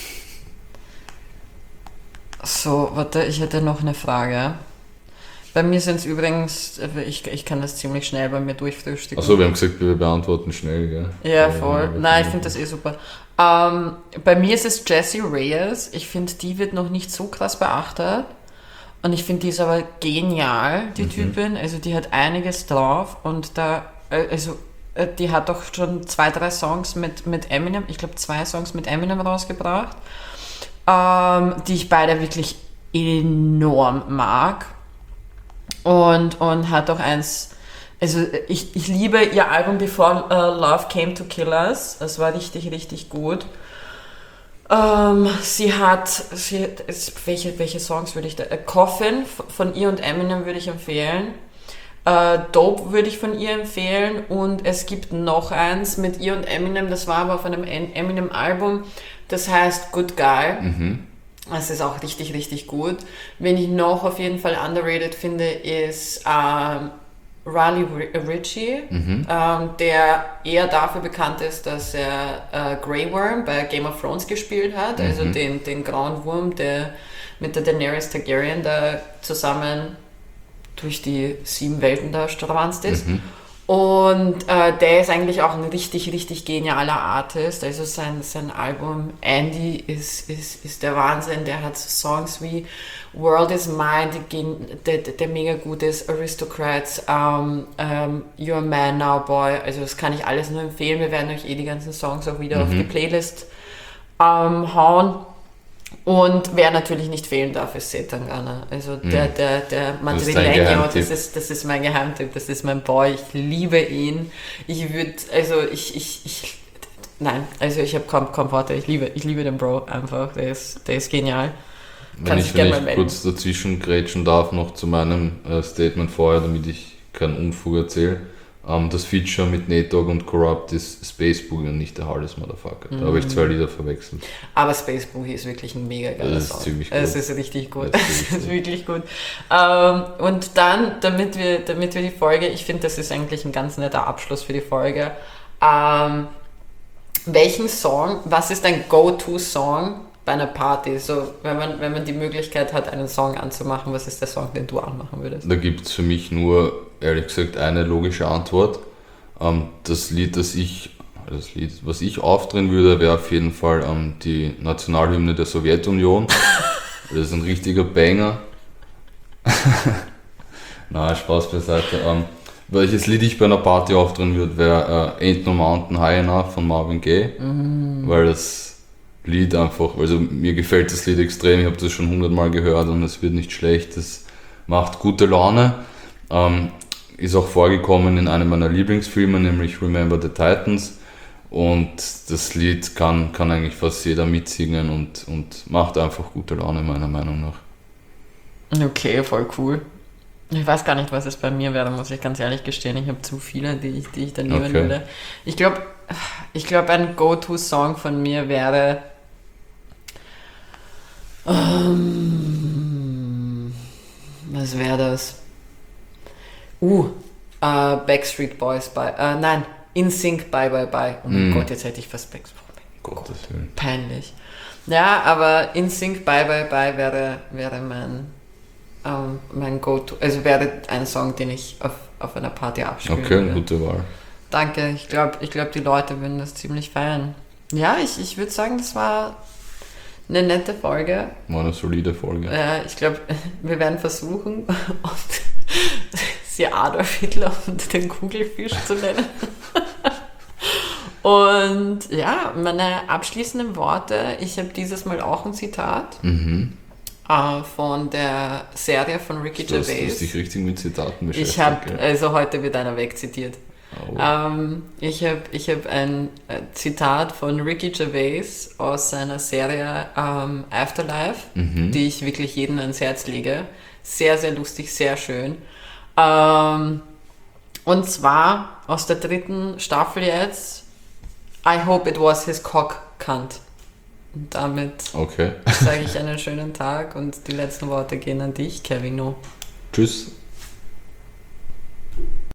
So, warte, ich hätte noch eine Frage. Bei mir sind es übrigens, ich, ich kann das ziemlich schnell bei mir durchfrühstücken. Achso, wir haben gesagt, wir beantworten schnell, gell? Ja, voll. Ja, Nein, ich finde das eh super. Ähm, bei mir ist es Jessie Reyes. Ich finde, die wird noch nicht so krass beachtet. Und ich finde, die ist aber genial, die mhm. Typin. Also die hat einiges drauf. Und da, also die hat doch schon zwei, drei Songs mit, mit Eminem, ich glaube zwei Songs mit Eminem rausgebracht, ähm, die ich beide wirklich enorm mag. Und, und hat auch eins, also ich, ich liebe ihr Album Before uh, Love Came to Kill Us, das war richtig, richtig gut. Ähm, sie hat, sie, welche, welche Songs würde ich da, Coffin von ihr und Eminem würde ich empfehlen. Uh, Dope würde ich von ihr empfehlen und es gibt noch eins mit ihr und Eminem, das war aber auf einem Eminem-Album, das heißt Good Guy. Mhm. Das ist auch richtig, richtig gut. Wen ich noch auf jeden Fall underrated finde, ist ähm, Riley Ritchie, mhm. ähm, der eher dafür bekannt ist, dass er äh, Grey Worm bei Game of Thrones gespielt hat, mhm. also den, den grauen Wurm, der mit der Daenerys Targaryen da zusammen durch die sieben Welten da stravanzt ist. Mhm. Und äh, der ist eigentlich auch ein richtig, richtig genialer Artist. Also sein, sein Album Andy ist, ist, ist der Wahnsinn. Der hat Songs wie World is Mine, die, der, der mega gut ist, Aristocrats, um, um, You're a Man Now Boy. Also das kann ich alles nur empfehlen. Wir werden euch eh die ganzen Songs auch wieder mhm. auf die Playlist ähm, hauen. Und wer natürlich nicht fehlen darf, ist Setangana. Also der, mhm. der, der Madrileño, das, das, ist, das ist mein Geheimtipp, das ist mein Boy, ich liebe ihn. Ich würde, also ich, ich, ich, nein, also ich habe kaum, kaum Worte, ich liebe, ich liebe den Bro einfach, der ist, der ist genial. Wenn Kann ich, wenn ich kurz dazwischen grätschen darf, noch zu meinem äh, Statement vorher, damit ich keinen Unfug erzähle. Um, das Feature mit Nate Dogg und Corrupt ist Space Boogie und nicht der Hardest Motherfucker. Mhm. Da habe ich zwei Lieder verwechselt. Aber Space Boogie ist wirklich ein mega geiler das ist Song. Ziemlich gut. Es ist richtig gut. Das ist, das ist wirklich gut. Um, und dann, damit wir, damit wir die Folge, ich finde, das ist eigentlich ein ganz netter Abschluss für die Folge. Um, welchen Song, was ist dein Go-To-Song bei einer Party? So, wenn man, wenn man die Möglichkeit hat, einen Song anzumachen, was ist der Song, den du anmachen würdest? Da gibt es für mich nur, ehrlich gesagt, eine logische Antwort. Ähm, das Lied, das ich, das Lied, was ich aufdrehen würde, wäre auf jeden Fall ähm, die Nationalhymne der Sowjetunion. Das ist ein richtiger Banger. Na, Spaß beiseite. Ähm, welches Lied ich bei einer Party aufdrehen würde, wäre äh, Ain't No Mountain High Enough von Marvin Gaye. Mm. Weil das Lied einfach, also mir gefällt das Lied extrem, ich habe das schon hundertmal gehört und es wird nicht schlecht, es macht gute Laune. Ähm, ist auch vorgekommen in einem meiner Lieblingsfilme, nämlich Remember the Titans, und das Lied kann, kann eigentlich fast jeder mitsingen und, und macht einfach gute Laune, meiner Meinung nach. Okay, voll cool. Ich weiß gar nicht, was es bei mir wäre, muss ich ganz ehrlich gestehen. Ich habe zu viele, die ich, die ich da nehmen okay. würde. Ich glaube, ich glaub, ein Go-To-Song von mir wäre um, was wäre das? Uh, uh, Backstreet Boys bei, uh, nein, In Sync Bye Bye Bye. Oh mein mm. Gott, jetzt hätte ich fast Backstreet Boys. Gott, peinlich. Ja, aber In Sync Bye Bye Bye wäre, wäre mein, um, mein Go-To, also wäre ein Song, den ich auf, auf einer Party abspielen okay, würde. Okay, gute Wahl. Danke, ich glaube, ich glaub, die Leute würden das ziemlich feiern. Ja, ich, ich würde sagen, das war eine nette Folge. War eine solide Folge. Ja, ich glaube, wir werden versuchen, sie Adolf Hitler und den Kugelfisch zu nennen. Und ja, meine abschließenden Worte, ich habe dieses Mal auch ein Zitat. Mhm. äh, von der Serie von Ricky Du hast, du Gervais. hast dich richtig mit Zitaten beschäftigt. Ich habe, gell? also heute wird einer wegzitiert. Oh. Ähm, ich habe ich hab ein äh, Zitat von Ricky Gervais aus seiner Serie ähm, Afterlife, Mhm. die ich wirklich jedem ans Herz lege. Sehr, sehr lustig, sehr schön. Ähm, und zwar aus der dritten Staffel jetzt. I hope it was his cock cunt. Und damit Okay. sage ich einen schönen Tag und die letzten Worte gehen an dich, Kevino. Tschüss.